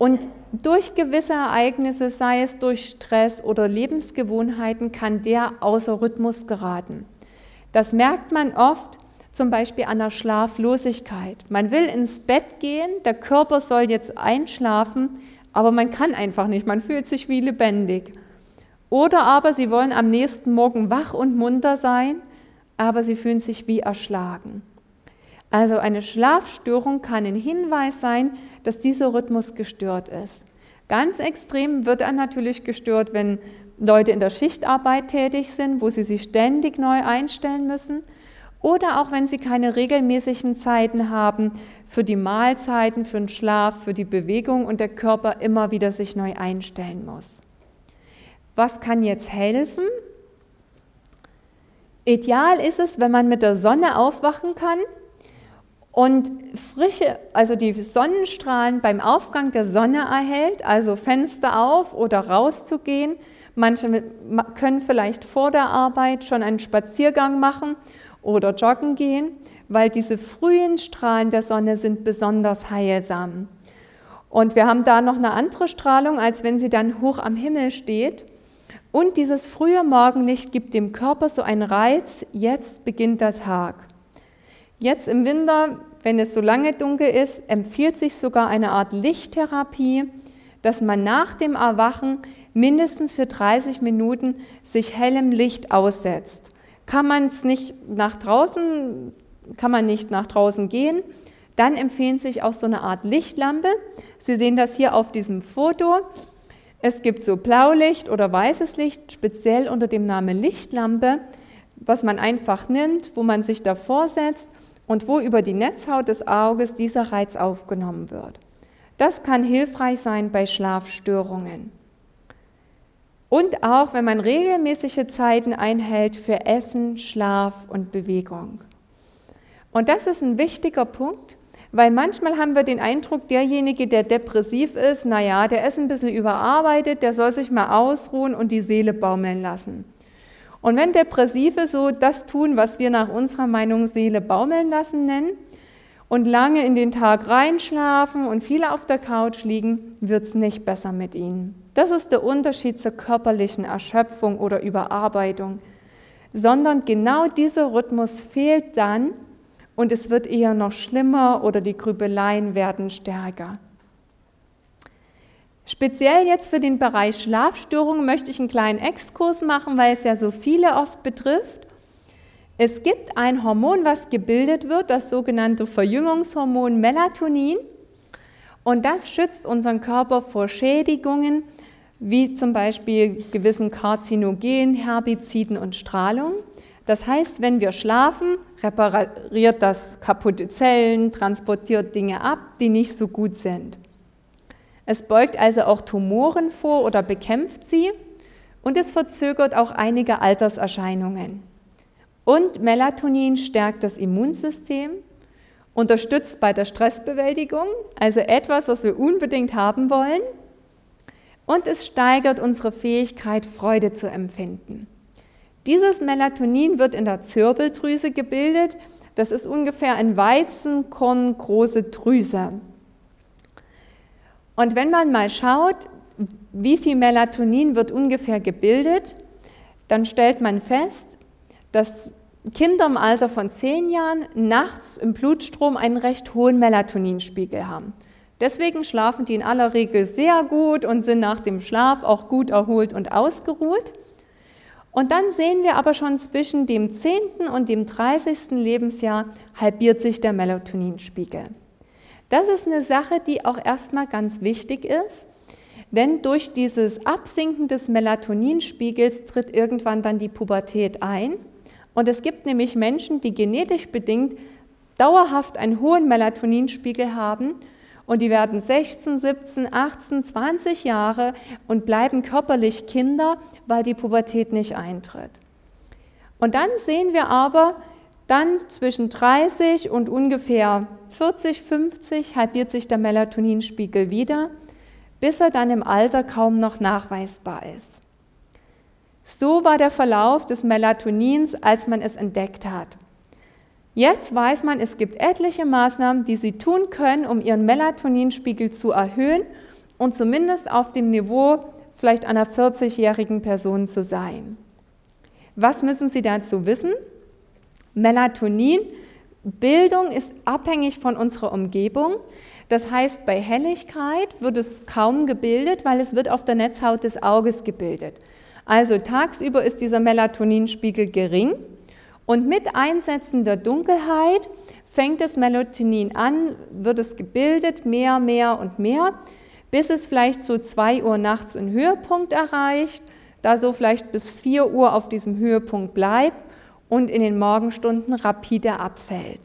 Und durch gewisse Ereignisse, sei es durch Stress oder Lebensgewohnheiten, kann der außer Rhythmus geraten. Das merkt man oft zum Beispiel an der Schlaflosigkeit. Man will ins Bett gehen, der Körper soll jetzt einschlafen, aber man kann einfach nicht, man fühlt sich wie lebendig. Oder aber sie wollen am nächsten Morgen wach und munter sein, aber sie fühlen sich wie erschlagen. Also eine Schlafstörung kann ein Hinweis sein, dass dieser Rhythmus gestört ist. Ganz extrem wird er natürlich gestört, wenn Leute in der Schichtarbeit tätig sind, wo sie sich ständig neu einstellen müssen. Oder auch wenn sie keine regelmäßigen Zeiten haben für die Mahlzeiten, für den Schlaf, für die Bewegung und der Körper immer wieder sich neu einstellen muss. Was kann jetzt helfen? Ideal ist es, wenn man mit der Sonne aufwachen kann und frische, also die Sonnenstrahlen beim Aufgang der Sonne erhält, also Fenster auf oder rauszugehen. Manche können vielleicht vor der Arbeit schon einen Spaziergang machen oder joggen gehen, weil diese frühen Strahlen der Sonne sind besonders heilsam. Und wir haben da noch eine andere Strahlung, als wenn sie dann hoch am Himmel steht. Und dieses frühe Morgenlicht gibt dem Körper so einen Reiz, jetzt beginnt der Tag. Jetzt im Winter, wenn es so lange dunkel ist, empfiehlt sich sogar eine Art Lichttherapie, dass man nach dem Erwachen mindestens für dreißig Minuten sich hellem Licht aussetzt. Kann man es nicht nach draußen, kann man nicht nach draußen gehen, dann empfehlen sich auch so eine Art Lichtlampe. Sie sehen das hier auf diesem Foto. Es gibt so Blaulicht oder weißes Licht, speziell unter dem Namen Lichtlampe, was man einfach nimmt, wo man sich davor setzt und wo über die Netzhaut des Auges dieser Reiz aufgenommen wird. Das kann hilfreich sein bei Schlafstörungen. Und auch, wenn man regelmäßige Zeiten einhält für Essen, Schlaf und Bewegung. Und das ist ein wichtiger Punkt, weil manchmal haben wir den Eindruck, derjenige, der depressiv ist, naja, der ist ein bisschen überarbeitet, der soll sich mal ausruhen und die Seele baumeln lassen. Und wenn Depressive so das tun, was wir nach unserer Meinung Seele baumeln lassen nennen, und lange in den Tag reinschlafen und viele auf der Couch liegen, wird es nicht besser mit ihnen. Das ist der Unterschied zur körperlichen Erschöpfung oder Überarbeitung, sondern genau dieser Rhythmus fehlt dann, und es wird eher noch schlimmer oder die Grübeleien werden stärker. Speziell jetzt für den Bereich Schlafstörungen möchte ich einen kleinen Exkurs machen, weil es ja so viele oft betrifft. Es gibt ein Hormon, was gebildet wird, das sogenannte Verjüngungshormon Melatonin. Und das schützt unseren Körper vor Schädigungen, wie zum Beispiel gewissen Karzinogenen, Herbiziden und Strahlung. Das heißt, wenn wir schlafen, repariert das kaputte Zellen, transportiert Dinge ab, die nicht so gut sind. Es beugt also auch Tumoren vor oder bekämpft sie und es verzögert auch einige Alterserscheinungen. Und Melatonin stärkt das Immunsystem, unterstützt bei der Stressbewältigung, also etwas, was wir unbedingt haben wollen, und es steigert unsere Fähigkeit, Freude zu empfinden. Dieses Melatonin wird in der Zirbeldrüse gebildet. Das ist ungefähr ein Weizenkorn große Drüse. Und wenn man mal schaut, wie viel Melatonin wird ungefähr gebildet, dann stellt man fest, dass Kinder im Alter von zehn Jahren nachts im Blutstrom einen recht hohen Melatoninspiegel haben. Deswegen schlafen die in aller Regel sehr gut und sind nach dem Schlaf auch gut erholt und ausgeruht. Und dann sehen wir aber schon zwischen dem zehnten und dem dreißigsten Lebensjahr halbiert sich der Melatoninspiegel. Das ist eine Sache, die auch erstmal ganz wichtig ist, denn durch dieses Absinken des Melatoninspiegels tritt irgendwann dann die Pubertät ein. Und es gibt nämlich Menschen, die genetisch bedingt dauerhaft einen hohen Melatoninspiegel haben und die werden sechzehn, siebzehn, achtzehn, zwanzig Jahre und bleiben körperlich Kinder, weil die Pubertät nicht eintritt. Und dann sehen wir aber, dann zwischen dreißig und ungefähr vierzig, fünfzig halbiert sich der Melatoninspiegel wieder, bis er dann im Alter kaum noch nachweisbar ist. So war der Verlauf des Melatonins, als man es entdeckt hat. Jetzt weiß man, es gibt etliche Maßnahmen, die Sie tun können, um Ihren Melatoninspiegel zu erhöhen und zumindest auf dem Niveau vielleicht einer vierzigjährigen Person zu sein. Was müssen Sie dazu wissen? Melatoninbildung ist abhängig von unserer Umgebung. Das heißt, bei Helligkeit wird es kaum gebildet, weil es wird auf der Netzhaut des Auges gebildet. Also tagsüber ist dieser Melatoninspiegel gering und mit Einsetzen der Dunkelheit fängt das Melatonin an, wird es gebildet, mehr, mehr und mehr, bis es vielleicht so zwei Uhr nachts einen Höhepunkt erreicht, da so vielleicht bis vier Uhr auf diesem Höhepunkt bleibt und in den Morgenstunden rapide abfällt.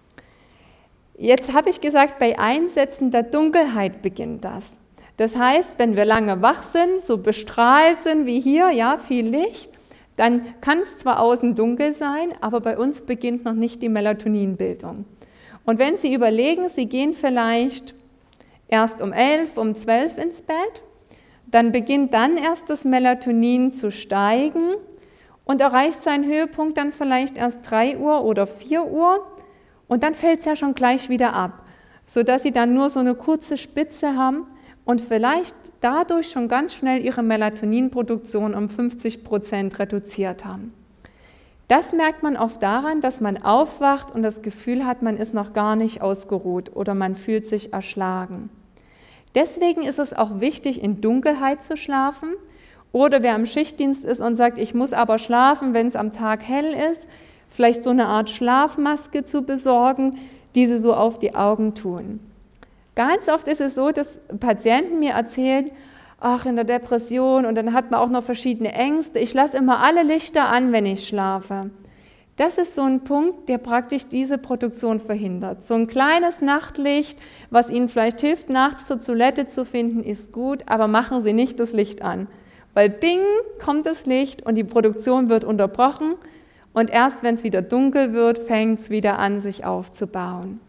Jetzt habe ich gesagt, bei Einsetzen der Dunkelheit beginnt das. Das heißt, wenn wir lange wach sind, so bestrahlt sind wie hier, ja, viel Licht, dann kann es zwar außen dunkel sein, aber bei uns beginnt noch nicht die Melatoninbildung. Und wenn Sie überlegen, Sie gehen vielleicht erst um elf, um zwölf ins Bett, dann beginnt dann erst das Melatonin zu steigen und erreicht seinen Höhepunkt dann vielleicht erst drei Uhr oder vier Uhr und dann fällt es ja schon gleich wieder ab, sodass Sie dann nur so eine kurze Spitze haben und vielleicht dadurch schon ganz schnell Ihre Melatoninproduktion um fünfzig Prozent reduziert haben. Das merkt man oft daran, dass man aufwacht und das Gefühl hat, man ist noch gar nicht ausgeruht oder man fühlt sich erschlagen. Deswegen ist es auch wichtig, in Dunkelheit zu schlafen. Oder wer im Schichtdienst ist und sagt, ich muss aber schlafen, wenn es am Tag hell ist, vielleicht so eine Art Schlafmaske zu besorgen, die sie so auf die Augen tun. Ganz oft ist es so, dass Patienten mir erzählen, ach, in der Depression und dann hat man auch noch verschiedene Ängste. Ich lasse immer alle Lichter an, wenn ich schlafe. Das ist so ein Punkt, der praktisch diese Produktion verhindert. So ein kleines Nachtlicht, was Ihnen vielleicht hilft, nachts zur Toilette zu finden, ist gut, aber machen Sie nicht das Licht an. Weil bing, kommt das Licht und die Produktion wird unterbrochen und erst wenn es wieder dunkel wird, fängt es wieder an, sich aufzubauen.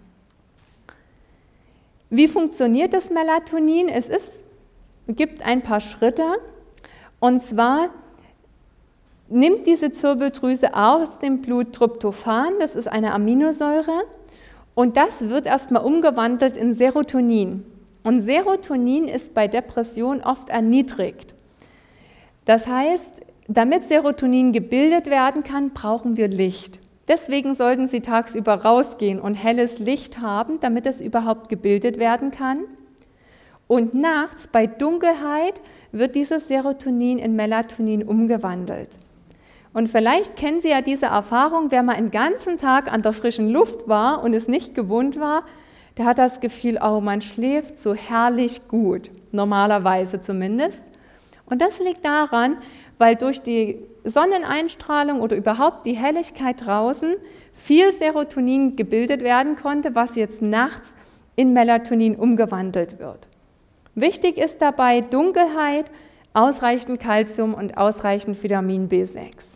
Wie funktioniert das Melatonin? Es ist, gibt ein paar Schritte und zwar nimmt diese Zirbeldrüse aus dem Blut Tryptophan, das ist eine Aminosäure, und das wird erstmal umgewandelt in Serotonin. Und Serotonin ist bei Depression oft erniedrigt. Das heißt, damit Serotonin gebildet werden kann, brauchen wir Licht. Deswegen sollten Sie tagsüber rausgehen und helles Licht haben, damit es überhaupt gebildet werden kann. Und nachts bei Dunkelheit wird dieses Serotonin in Melatonin umgewandelt. Und vielleicht kennen Sie ja diese Erfahrung, wer mal einen ganzen Tag an der frischen Luft war und es nicht gewohnt war, der hat das Gefühl, oh, man schläft so herrlich gut, normalerweise zumindest. Und das liegt daran, weil durch die Sonneneinstrahlung oder überhaupt die Helligkeit draußen viel Serotonin gebildet werden konnte, was jetzt nachts in Melatonin umgewandelt wird. Wichtig ist dabei Dunkelheit, ausreichend Calcium und ausreichend Vitamin B sechs.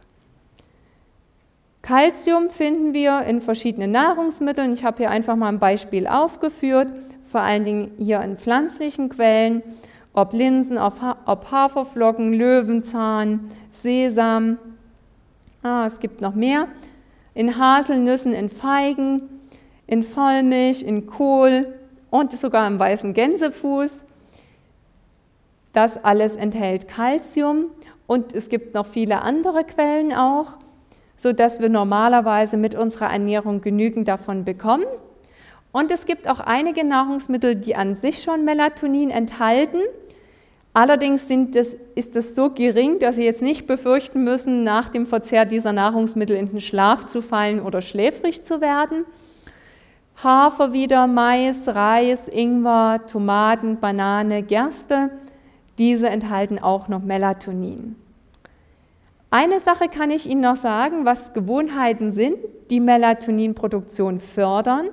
Calcium finden wir in verschiedenen Nahrungsmitteln. Ich habe hier einfach mal ein Beispiel aufgeführt, vor allen Dingen hier in pflanzlichen Quellen, ob Linsen, ob Haferflocken, Löwenzahn, Sesam, ah, es gibt noch mehr, in Haselnüssen, in Feigen, in Vollmilch, in Kohl und sogar im weißen Gänsefuß. Das alles enthält Calcium und es gibt noch viele andere Quellen auch, sodass wir normalerweise mit unserer Ernährung genügend davon bekommen. Und es gibt auch einige Nahrungsmittel, die an sich schon Melatonin enthalten. Allerdings sind das, ist es so gering, dass Sie jetzt nicht befürchten müssen, nach dem Verzehr dieser Nahrungsmittel in den Schlaf zu fallen oder schläfrig zu werden. Hafer wieder, Mais, Reis, Ingwer, Tomaten, Banane, Gerste, diese enthalten auch noch Melatonin. Eine Sache kann ich Ihnen noch sagen, was Gewohnheiten sind, die Melatoninproduktion fördern.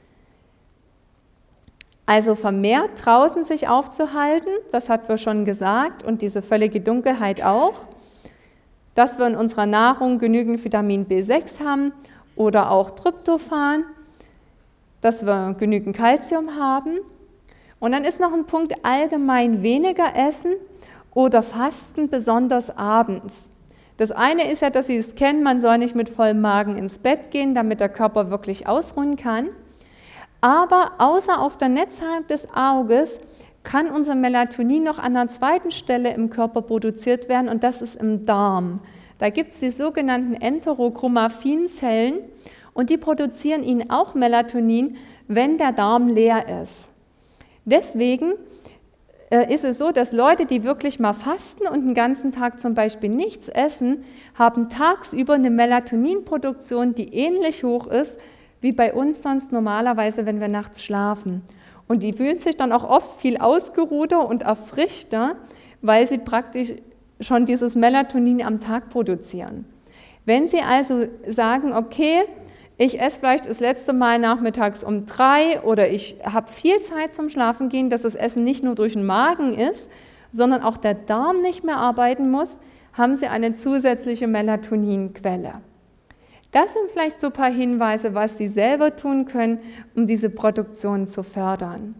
Also vermehrt draußen sich aufzuhalten, das hatten wir schon gesagt, und diese völlige Dunkelheit auch. Dass wir in unserer Nahrung genügend Vitamin B sechs haben oder auch Tryptophan, dass wir genügend Calcium haben. Und dann ist noch ein Punkt allgemein weniger essen oder fasten, besonders abends. Das eine ist ja, dass Sie es kennen, man soll nicht mit vollem Magen ins Bett gehen, damit der Körper wirklich ausruhen kann. Aber außer auf der Netzhaut des Auges kann unser Melatonin noch an einer zweiten Stelle im Körper produziert werden und das ist im Darm. Da gibt es die sogenannten Enterochromaffin-Zellen und die produzieren ihnen auch Melatonin, wenn der Darm leer ist. Deswegen äh, ist es so, dass Leute, die wirklich mal fasten und den ganzen Tag zum Beispiel nichts essen, haben tagsüber eine Melatoninproduktion, die ähnlich hoch ist wie bei uns sonst normalerweise, wenn wir nachts schlafen. Und die fühlen sich dann auch oft viel ausgeruhter und erfrischter, weil sie praktisch schon dieses Melatonin am Tag produzieren. Wenn Sie also sagen, okay, ich esse vielleicht das letzte Mal nachmittags um drei oder ich habe viel Zeit zum Schlafengehen, dass das Essen nicht nur durch den Magen ist, sondern auch der Darm nicht mehr arbeiten muss, haben Sie eine zusätzliche Melatoninquelle. Das sind vielleicht so ein paar Hinweise, was Sie selber tun können, um diese Produktion zu fördern.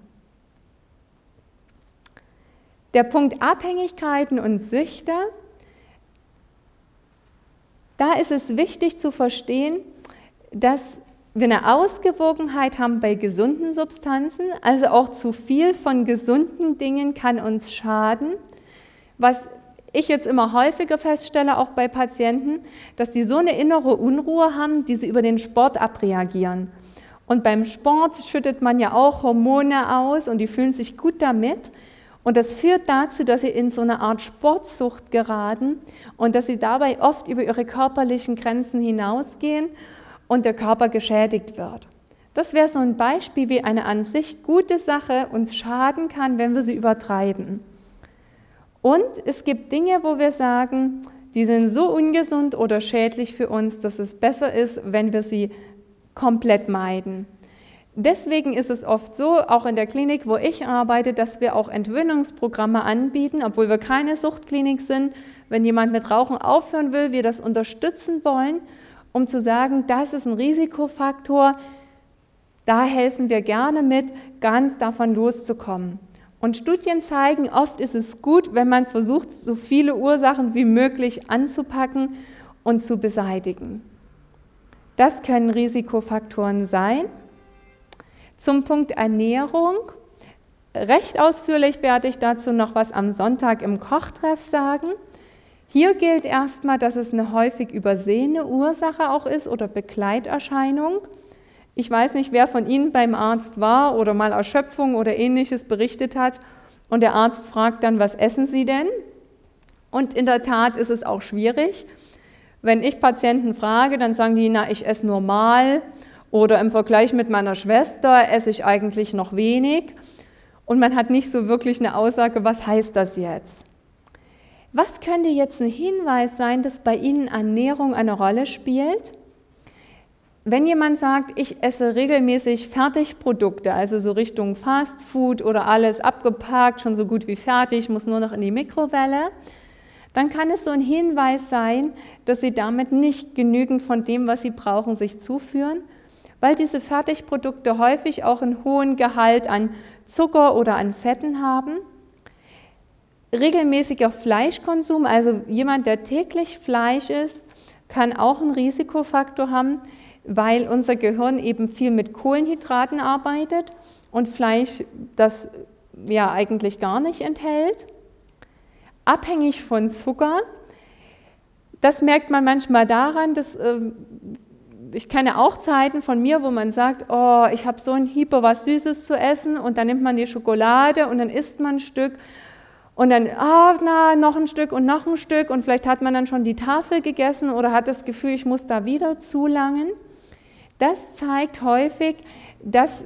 Der Punkt Abhängigkeiten und Süchte, da ist es wichtig zu verstehen, dass wir eine Ausgewogenheit haben bei gesunden Substanzen, also auch zu viel von gesunden Dingen kann uns schaden, was ich jetzt immer häufiger feststelle, auch bei Patienten, dass die so eine innere Unruhe haben, die sie über den Sport abreagieren. Und beim Sport schüttet man ja auch Hormone aus und die fühlen sich gut damit. Und das führt dazu, dass sie in so eine Art Sportsucht geraten und dass sie dabei oft über ihre körperlichen Grenzen hinausgehen und der Körper geschädigt wird. Das wäre so ein Beispiel, wie eine an sich gute Sache uns schaden kann, wenn wir sie übertreiben. Und es gibt Dinge, wo wir sagen, die sind so ungesund oder schädlich für uns, dass es besser ist, wenn wir sie komplett meiden. Deswegen ist es oft so, auch in der Klinik, wo ich arbeite, dass wir auch Entwöhnungsprogramme anbieten, obwohl wir keine Suchtklinik sind. Wenn jemand mit Rauchen aufhören will, wir das unterstützen wollen, um zu sagen, das ist ein Risikofaktor, da helfen wir gerne mit, ganz davon loszukommen. Und Studien zeigen, oft ist es gut, wenn man versucht, so viele Ursachen wie möglich anzupacken und zu beseitigen. Das können Risikofaktoren sein. Zum Punkt Ernährung. Recht ausführlich werde ich dazu noch was am Sonntag im Kochtreff sagen. Hier gilt erstmal, dass es eine häufig übersehene Ursache auch ist oder Begleiterscheinung. Ich weiß nicht, wer von Ihnen beim Arzt war oder mal Erschöpfung oder Ähnliches berichtet hat und der Arzt fragt dann, was essen Sie denn? Und in der Tat ist es auch schwierig. Wenn ich Patienten frage, dann sagen die, na, ich esse normal oder im Vergleich mit meiner Schwester esse ich eigentlich noch wenig und man hat nicht so wirklich eine Aussage, was heißt das jetzt? Was könnte jetzt ein Hinweis sein, dass bei Ihnen Ernährung eine Rolle spielt? Wenn jemand sagt, ich esse regelmäßig Fertigprodukte, also so Richtung Fast Food oder alles abgepackt, schon so gut wie fertig, muss nur noch in die Mikrowelle, dann kann es so ein Hinweis sein, dass Sie damit nicht genügend von dem, was Sie brauchen, sich zuführen, weil diese Fertigprodukte häufig auch einen hohen Gehalt an Zucker oder an Fetten haben. Regelmäßiger Fleischkonsum, also jemand, der täglich Fleisch isst, kann auch einen Risikofaktor haben, weil unser Gehirn eben viel mit Kohlenhydraten arbeitet und Fleisch das ja eigentlich gar nicht enthält. Abhängig von Zucker, das merkt man manchmal daran, dass äh, ich kenne auch Zeiten von mir, wo man sagt, oh, ich habe so ein Hyper, was Süßes zu essen und dann nimmt man die Schokolade und dann isst man ein Stück und dann, ah, na, noch ein Stück und noch ein Stück und vielleicht hat man dann schon die Tafel gegessen oder hat das Gefühl, ich muss da wieder zulangen. Das zeigt häufig, dass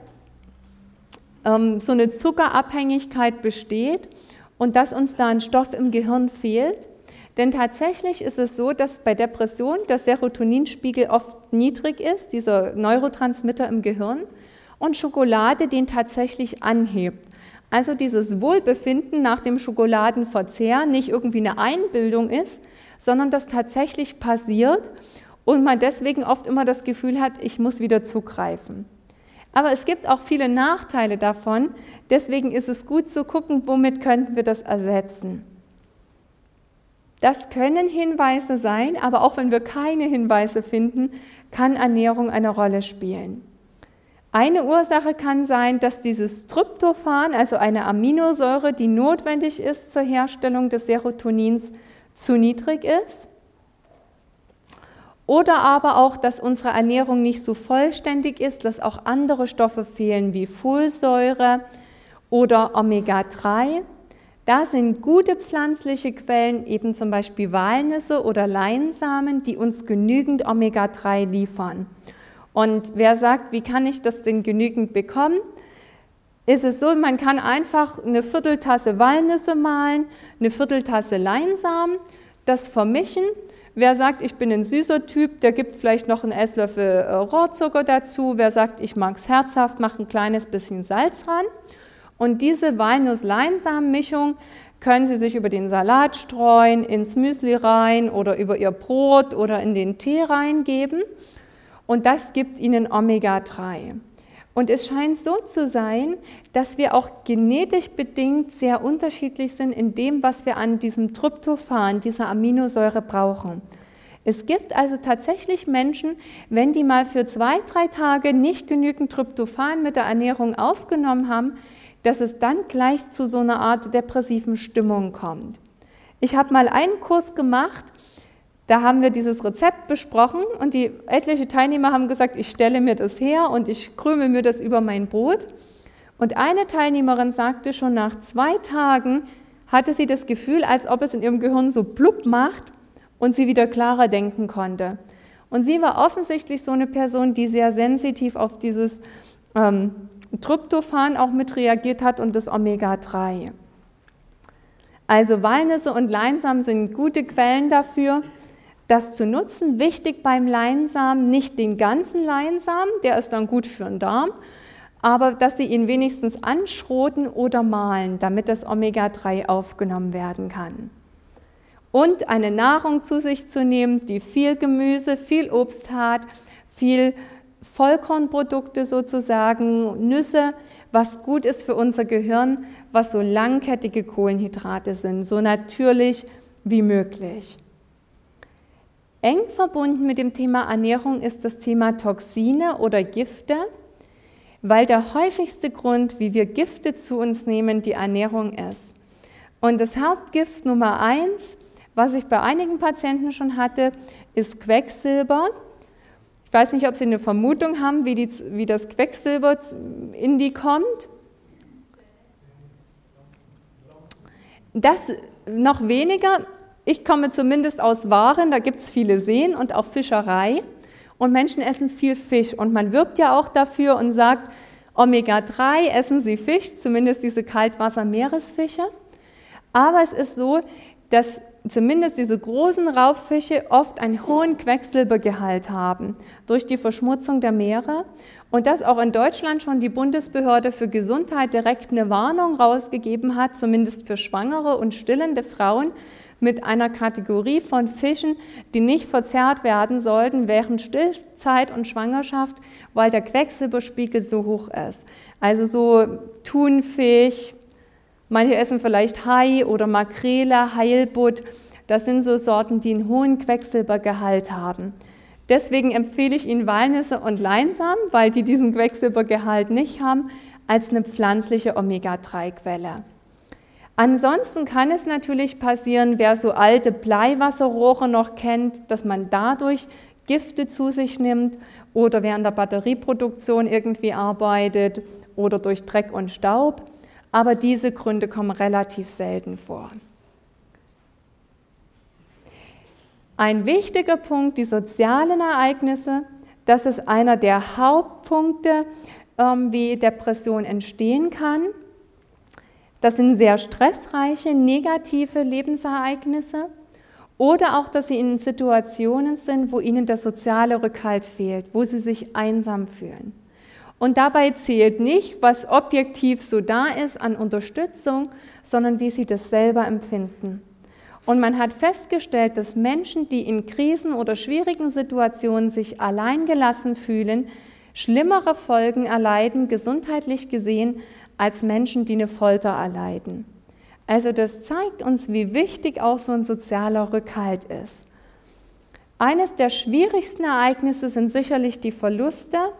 ähm, so eine Zuckerabhängigkeit besteht und dass uns da ein Stoff im Gehirn fehlt. Denn tatsächlich ist es so, dass bei Depression der Serotoninspiegel oft niedrig ist, dieser Neurotransmitter im Gehirn, und Schokolade den tatsächlich anhebt. Also dieses Wohlbefinden nach dem Schokoladenverzehr nicht irgendwie eine Einbildung ist, sondern das tatsächlich passiert und man deswegen oft immer das Gefühl hat, ich muss wieder zugreifen. Aber es gibt auch viele Nachteile davon, deswegen ist es gut zu gucken, womit könnten wir das ersetzen. Das können Hinweise sein, aber auch wenn wir keine Hinweise finden, kann Ernährung eine Rolle spielen. Eine Ursache kann sein, dass dieses Tryptophan, also eine Aminosäure, die notwendig ist zur Herstellung des Serotonins, zu niedrig ist. Oder aber auch, dass unsere Ernährung nicht so vollständig ist, dass auch andere Stoffe fehlen, wie Folsäure oder Omega drei. Da sind gute pflanzliche Quellen, eben zum Beispiel Walnüsse oder Leinsamen, die uns genügend Omega drei liefern. Und wer sagt, wie kann ich das denn genügend bekommen? Ist es so, man kann einfach eine Vierteltasse Walnüsse mahlen, eine Vierteltasse Leinsamen, das vermischen. Wer sagt, ich bin ein süßer Typ, der gibt vielleicht noch einen Esslöffel Rohrzucker dazu. Wer sagt, ich mag es herzhaft, macht ein kleines bisschen Salz ran. Und diese Walnuss-Leinsamen-Mischung können Sie sich über den Salat streuen, ins Müsli rein oder über Ihr Brot oder in den Tee reingeben. Und das gibt Ihnen Omega drei. Und es scheint so zu sein, dass wir auch genetisch bedingt sehr unterschiedlich sind in dem, was wir an diesem Tryptophan, dieser Aminosäure, brauchen. Es gibt also tatsächlich Menschen, wenn die mal für zwei, drei Tage nicht genügend Tryptophan mit der Ernährung aufgenommen haben, dass es dann gleich zu so einer Art depressiven Stimmung kommt. Ich habe mal einen Kurs gemacht, da haben wir dieses Rezept besprochen und die etliche Teilnehmer haben gesagt, ich stelle mir das her und ich krümel mir das über mein Brot. Und eine Teilnehmerin sagte, schon nach zwei Tagen hatte sie das Gefühl, als ob es in ihrem Gehirn so blub macht und sie wieder klarer denken konnte. Und sie war offensichtlich so eine Person, die sehr sensitiv auf dieses ähm, Tryptophan auch mit reagiert hat und das Omega drei. Also Walnüsse und Leinsamen sind gute Quellen dafür, das zu nutzen. Wichtig beim Leinsamen, nicht den ganzen Leinsamen, der ist dann gut für den Darm, aber dass Sie ihn wenigstens anschroten oder mahlen, damit das Omega drei aufgenommen werden kann. Und eine Nahrung zu sich zu nehmen, die viel Gemüse, viel Obst hat, viel Vollkornprodukte sozusagen, Nüsse, was gut ist für unser Gehirn, was so langkettige Kohlenhydrate sind, so natürlich wie möglich. Eng verbunden mit dem Thema Ernährung ist das Thema Toxine oder Gifte, weil der häufigste Grund, wie wir Gifte zu uns nehmen, die Ernährung ist. Und das Hauptgift Nummer eins, was ich bei einigen Patienten schon hatte, ist Quecksilber. Ich weiß nicht, ob Sie eine Vermutung haben, wie, die, wie das Quecksilber in die kommt. Das noch weniger. Ich komme zumindest aus Waren, da gibt es viele Seen und auch Fischerei. Und Menschen essen viel Fisch. Und man wirbt ja auch dafür und sagt, Omega drei essen Sie Fisch, zumindest diese Kaltwasser-Meeresfische. Aber es ist so, dass zumindest diese großen Raubfische oft einen hohen Quecksilbergehalt haben durch die Verschmutzung der Meere und dass auch in Deutschland schon die Bundesbehörde für Gesundheit direkt eine Warnung rausgegeben hat, zumindest für schwangere und stillende Frauen, mit einer Kategorie von Fischen, die nicht verzehrt werden sollten während Stillzeit und Schwangerschaft, weil der Quecksilberspiegel so hoch ist. Also so Thunfisch, manche essen vielleicht Hai oder Makrele, Heilbutt. Das sind so Sorten, die einen hohen Quecksilbergehalt haben. Deswegen empfehle ich Ihnen Walnüsse und Leinsamen, weil die diesen Quecksilbergehalt nicht haben, als eine pflanzliche Omega drei Quelle. Ansonsten kann es natürlich passieren, wer so alte Bleiwasserrohre noch kennt, dass man dadurch Gifte zu sich nimmt oder wer an der Batterieproduktion irgendwie arbeitet oder durch Dreck und Staub. Aber diese Gründe kommen relativ selten vor. Ein wichtiger Punkt, die sozialen Ereignisse, das ist einer der Hauptpunkte, wie Depression entstehen kann. Das sind sehr stressreiche, negative Lebensereignisse oder auch, dass sie in Situationen sind, wo ihnen der soziale Rückhalt fehlt, wo sie sich einsam fühlen. Und dabei zählt nicht, was objektiv so da ist an Unterstützung, sondern wie sie das selber empfinden. Und man hat festgestellt, dass Menschen, die in Krisen oder schwierigen Situationen sich alleingelassen fühlen, schlimmere Folgen erleiden, gesundheitlich gesehen, als Menschen, die eine Folter erleiden. Also das zeigt uns, wie wichtig auch so ein sozialer Rückhalt ist. Eines der schwierigsten Ereignisse sind sicherlich die Verluste,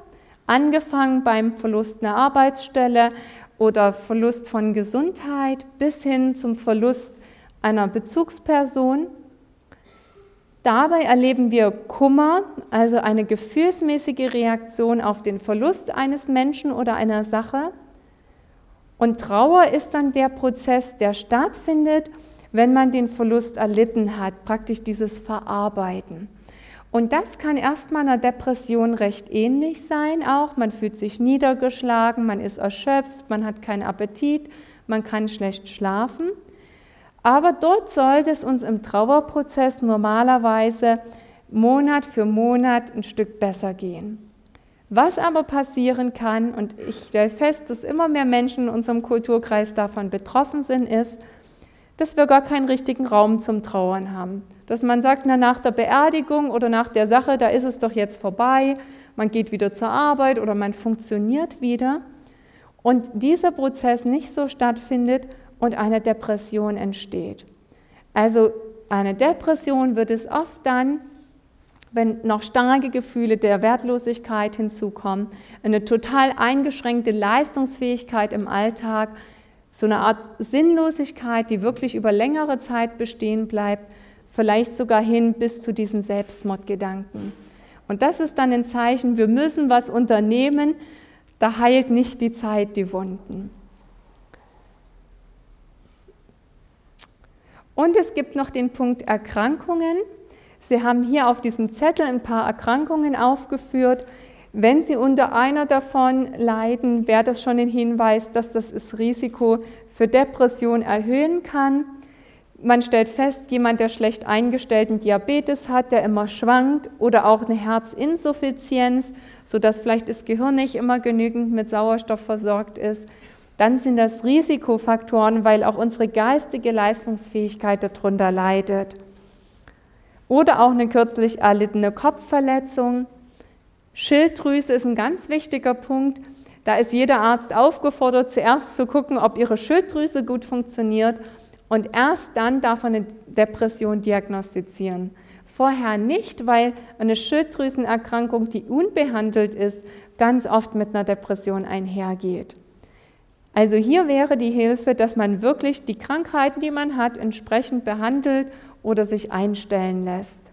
Angefangen beim Verlust einer Arbeitsstelle oder Verlust von Gesundheit bis hin zum Verlust einer Bezugsperson. Dabei erleben wir Kummer, also eine gefühlsmäßige Reaktion auf den Verlust eines Menschen oder einer Sache. Und Trauer ist dann der Prozess, der stattfindet, wenn man den Verlust erlitten hat, praktisch dieses Verarbeiten. Und das kann erstmal einer Depression recht ähnlich sein auch. Man fühlt sich niedergeschlagen, man ist erschöpft, man hat keinen Appetit, man kann schlecht schlafen. Aber dort sollte es uns im Trauerprozess normalerweise Monat für Monat ein Stück besser gehen. Was aber passieren kann, und ich stelle fest, dass immer mehr Menschen in unserem Kulturkreis davon betroffen sind, ist, dass wir gar keinen richtigen Raum zum Trauern haben. Dass man sagt, na, nach der Beerdigung oder nach der Sache, da ist es doch jetzt vorbei, man geht wieder zur Arbeit oder man funktioniert wieder. Und dieser Prozess nicht so stattfindet und eine Depression entsteht. Also eine Depression wird es oft dann, wenn noch starke Gefühle der Wertlosigkeit hinzukommen, eine total eingeschränkte Leistungsfähigkeit im Alltag, so eine Art Sinnlosigkeit, die wirklich über längere Zeit bestehen bleibt, vielleicht sogar hin bis zu diesen Selbstmordgedanken. Und das ist dann ein Zeichen, wir müssen was unternehmen, da heilt nicht die Zeit die Wunden. Und es gibt noch den Punkt Erkrankungen. Sie haben hier auf diesem Zettel ein paar Erkrankungen aufgeführt. Wenn Sie unter einer davon leiden, wäre das schon ein Hinweis, dass das das Risiko für Depression erhöhen kann. Man stellt fest, jemand, der schlecht eingestellten Diabetes hat, der immer schwankt, oder auch eine Herzinsuffizienz, sodass vielleicht das Gehirn nicht immer genügend mit Sauerstoff versorgt ist, dann sind das Risikofaktoren, weil auch unsere geistige Leistungsfähigkeit darunter leidet. Oder auch eine kürzlich erlittene Kopfverletzung. Schilddrüse ist ein ganz wichtiger Punkt. Da ist jeder Arzt aufgefordert, zuerst zu gucken, ob ihre Schilddrüse gut funktioniert, und erst dann darf man eine Depression diagnostizieren. Vorher nicht, weil eine Schilddrüsenerkrankung, die unbehandelt ist, ganz oft mit einer Depression einhergeht. Also hier wäre die Hilfe, dass man wirklich die Krankheiten, die man hat, entsprechend behandelt oder sich einstellen lässt.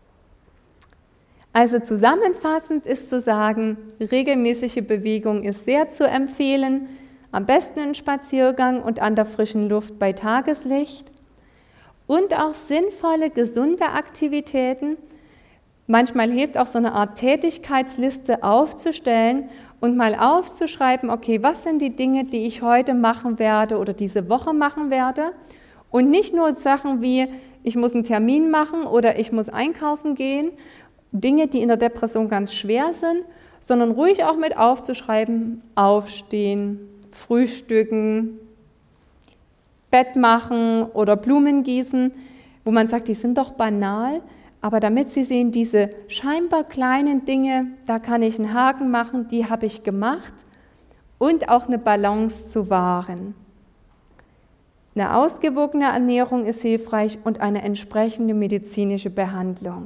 Also zusammenfassend ist zu sagen, regelmäßige Bewegung ist sehr zu empfehlen, am besten ein Spaziergang und an der frischen Luft bei Tageslicht und auch sinnvolle, gesunde Aktivitäten. Manchmal hilft auch so eine Art Tätigkeitsliste aufzustellen und mal aufzuschreiben, okay, was sind die Dinge, die ich heute machen werde oder diese Woche machen werde, und nicht nur Sachen wie, ich muss einen Termin machen oder ich muss einkaufen gehen, Dinge, die in der Depression ganz schwer sind, sondern ruhig auch mit aufzuschreiben, aufstehen, frühstücken, Bett machen oder Blumen gießen, wo man sagt, die sind doch banal, aber damit Sie sehen, diese scheinbar kleinen Dinge, da kann ich einen Haken machen, die habe ich gemacht, und auch eine Balance zu wahren. Eine ausgewogene Ernährung ist hilfreich und eine entsprechende medizinische Behandlung.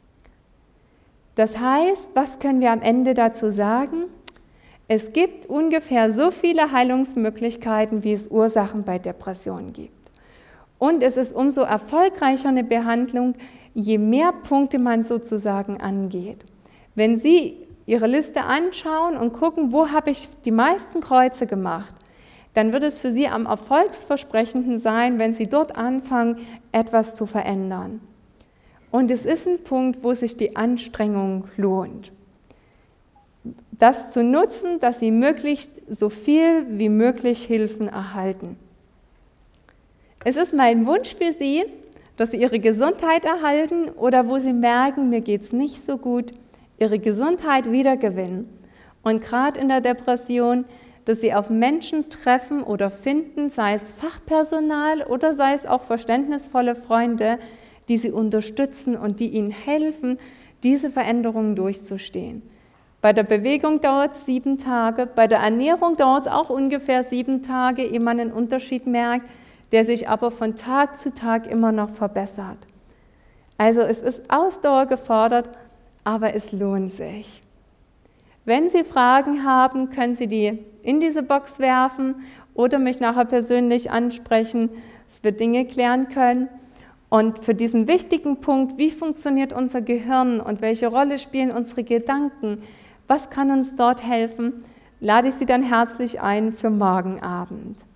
Das heißt, was können wir am Ende dazu sagen? Es gibt ungefähr so viele Heilungsmöglichkeiten, wie es Ursachen bei Depressionen gibt. Und es ist umso erfolgreicher eine Behandlung, je mehr Punkte man sozusagen angeht. Wenn Sie Ihre Liste anschauen und gucken, wo habe ich die meisten Kreuze gemacht, dann wird es für Sie am erfolgsversprechendsten sein, wenn Sie dort anfangen, etwas zu verändern. Und es ist ein Punkt, wo sich die Anstrengung lohnt. Das zu nutzen, dass Sie möglichst so viel wie möglich Hilfen erhalten. Es ist mein Wunsch für Sie, dass Sie Ihre Gesundheit erhalten oder wo Sie merken, mir geht es nicht so gut, Ihre Gesundheit wiedergewinnen. Und gerade in der Depression, dass Sie auf Menschen treffen oder finden, sei es Fachpersonal oder sei es auch verständnisvolle Freunde, die Sie unterstützen und die Ihnen helfen, diese Veränderungen durchzustehen. Bei der Bewegung dauert es sieben Tage, bei der Ernährung dauert es auch ungefähr sieben Tage, ehe man einen Unterschied merkt, der sich aber von Tag zu Tag immer noch verbessert. Also es ist Ausdauer gefordert, aber es lohnt sich. Wenn Sie Fragen haben, können Sie die in diese Box werfen oder mich nachher persönlich ansprechen, dass wir Dinge klären können. Und für diesen wichtigen Punkt, wie funktioniert unser Gehirn und welche Rolle spielen unsere Gedanken, was kann uns dort helfen, lade ich Sie dann herzlich ein für morgen Abend.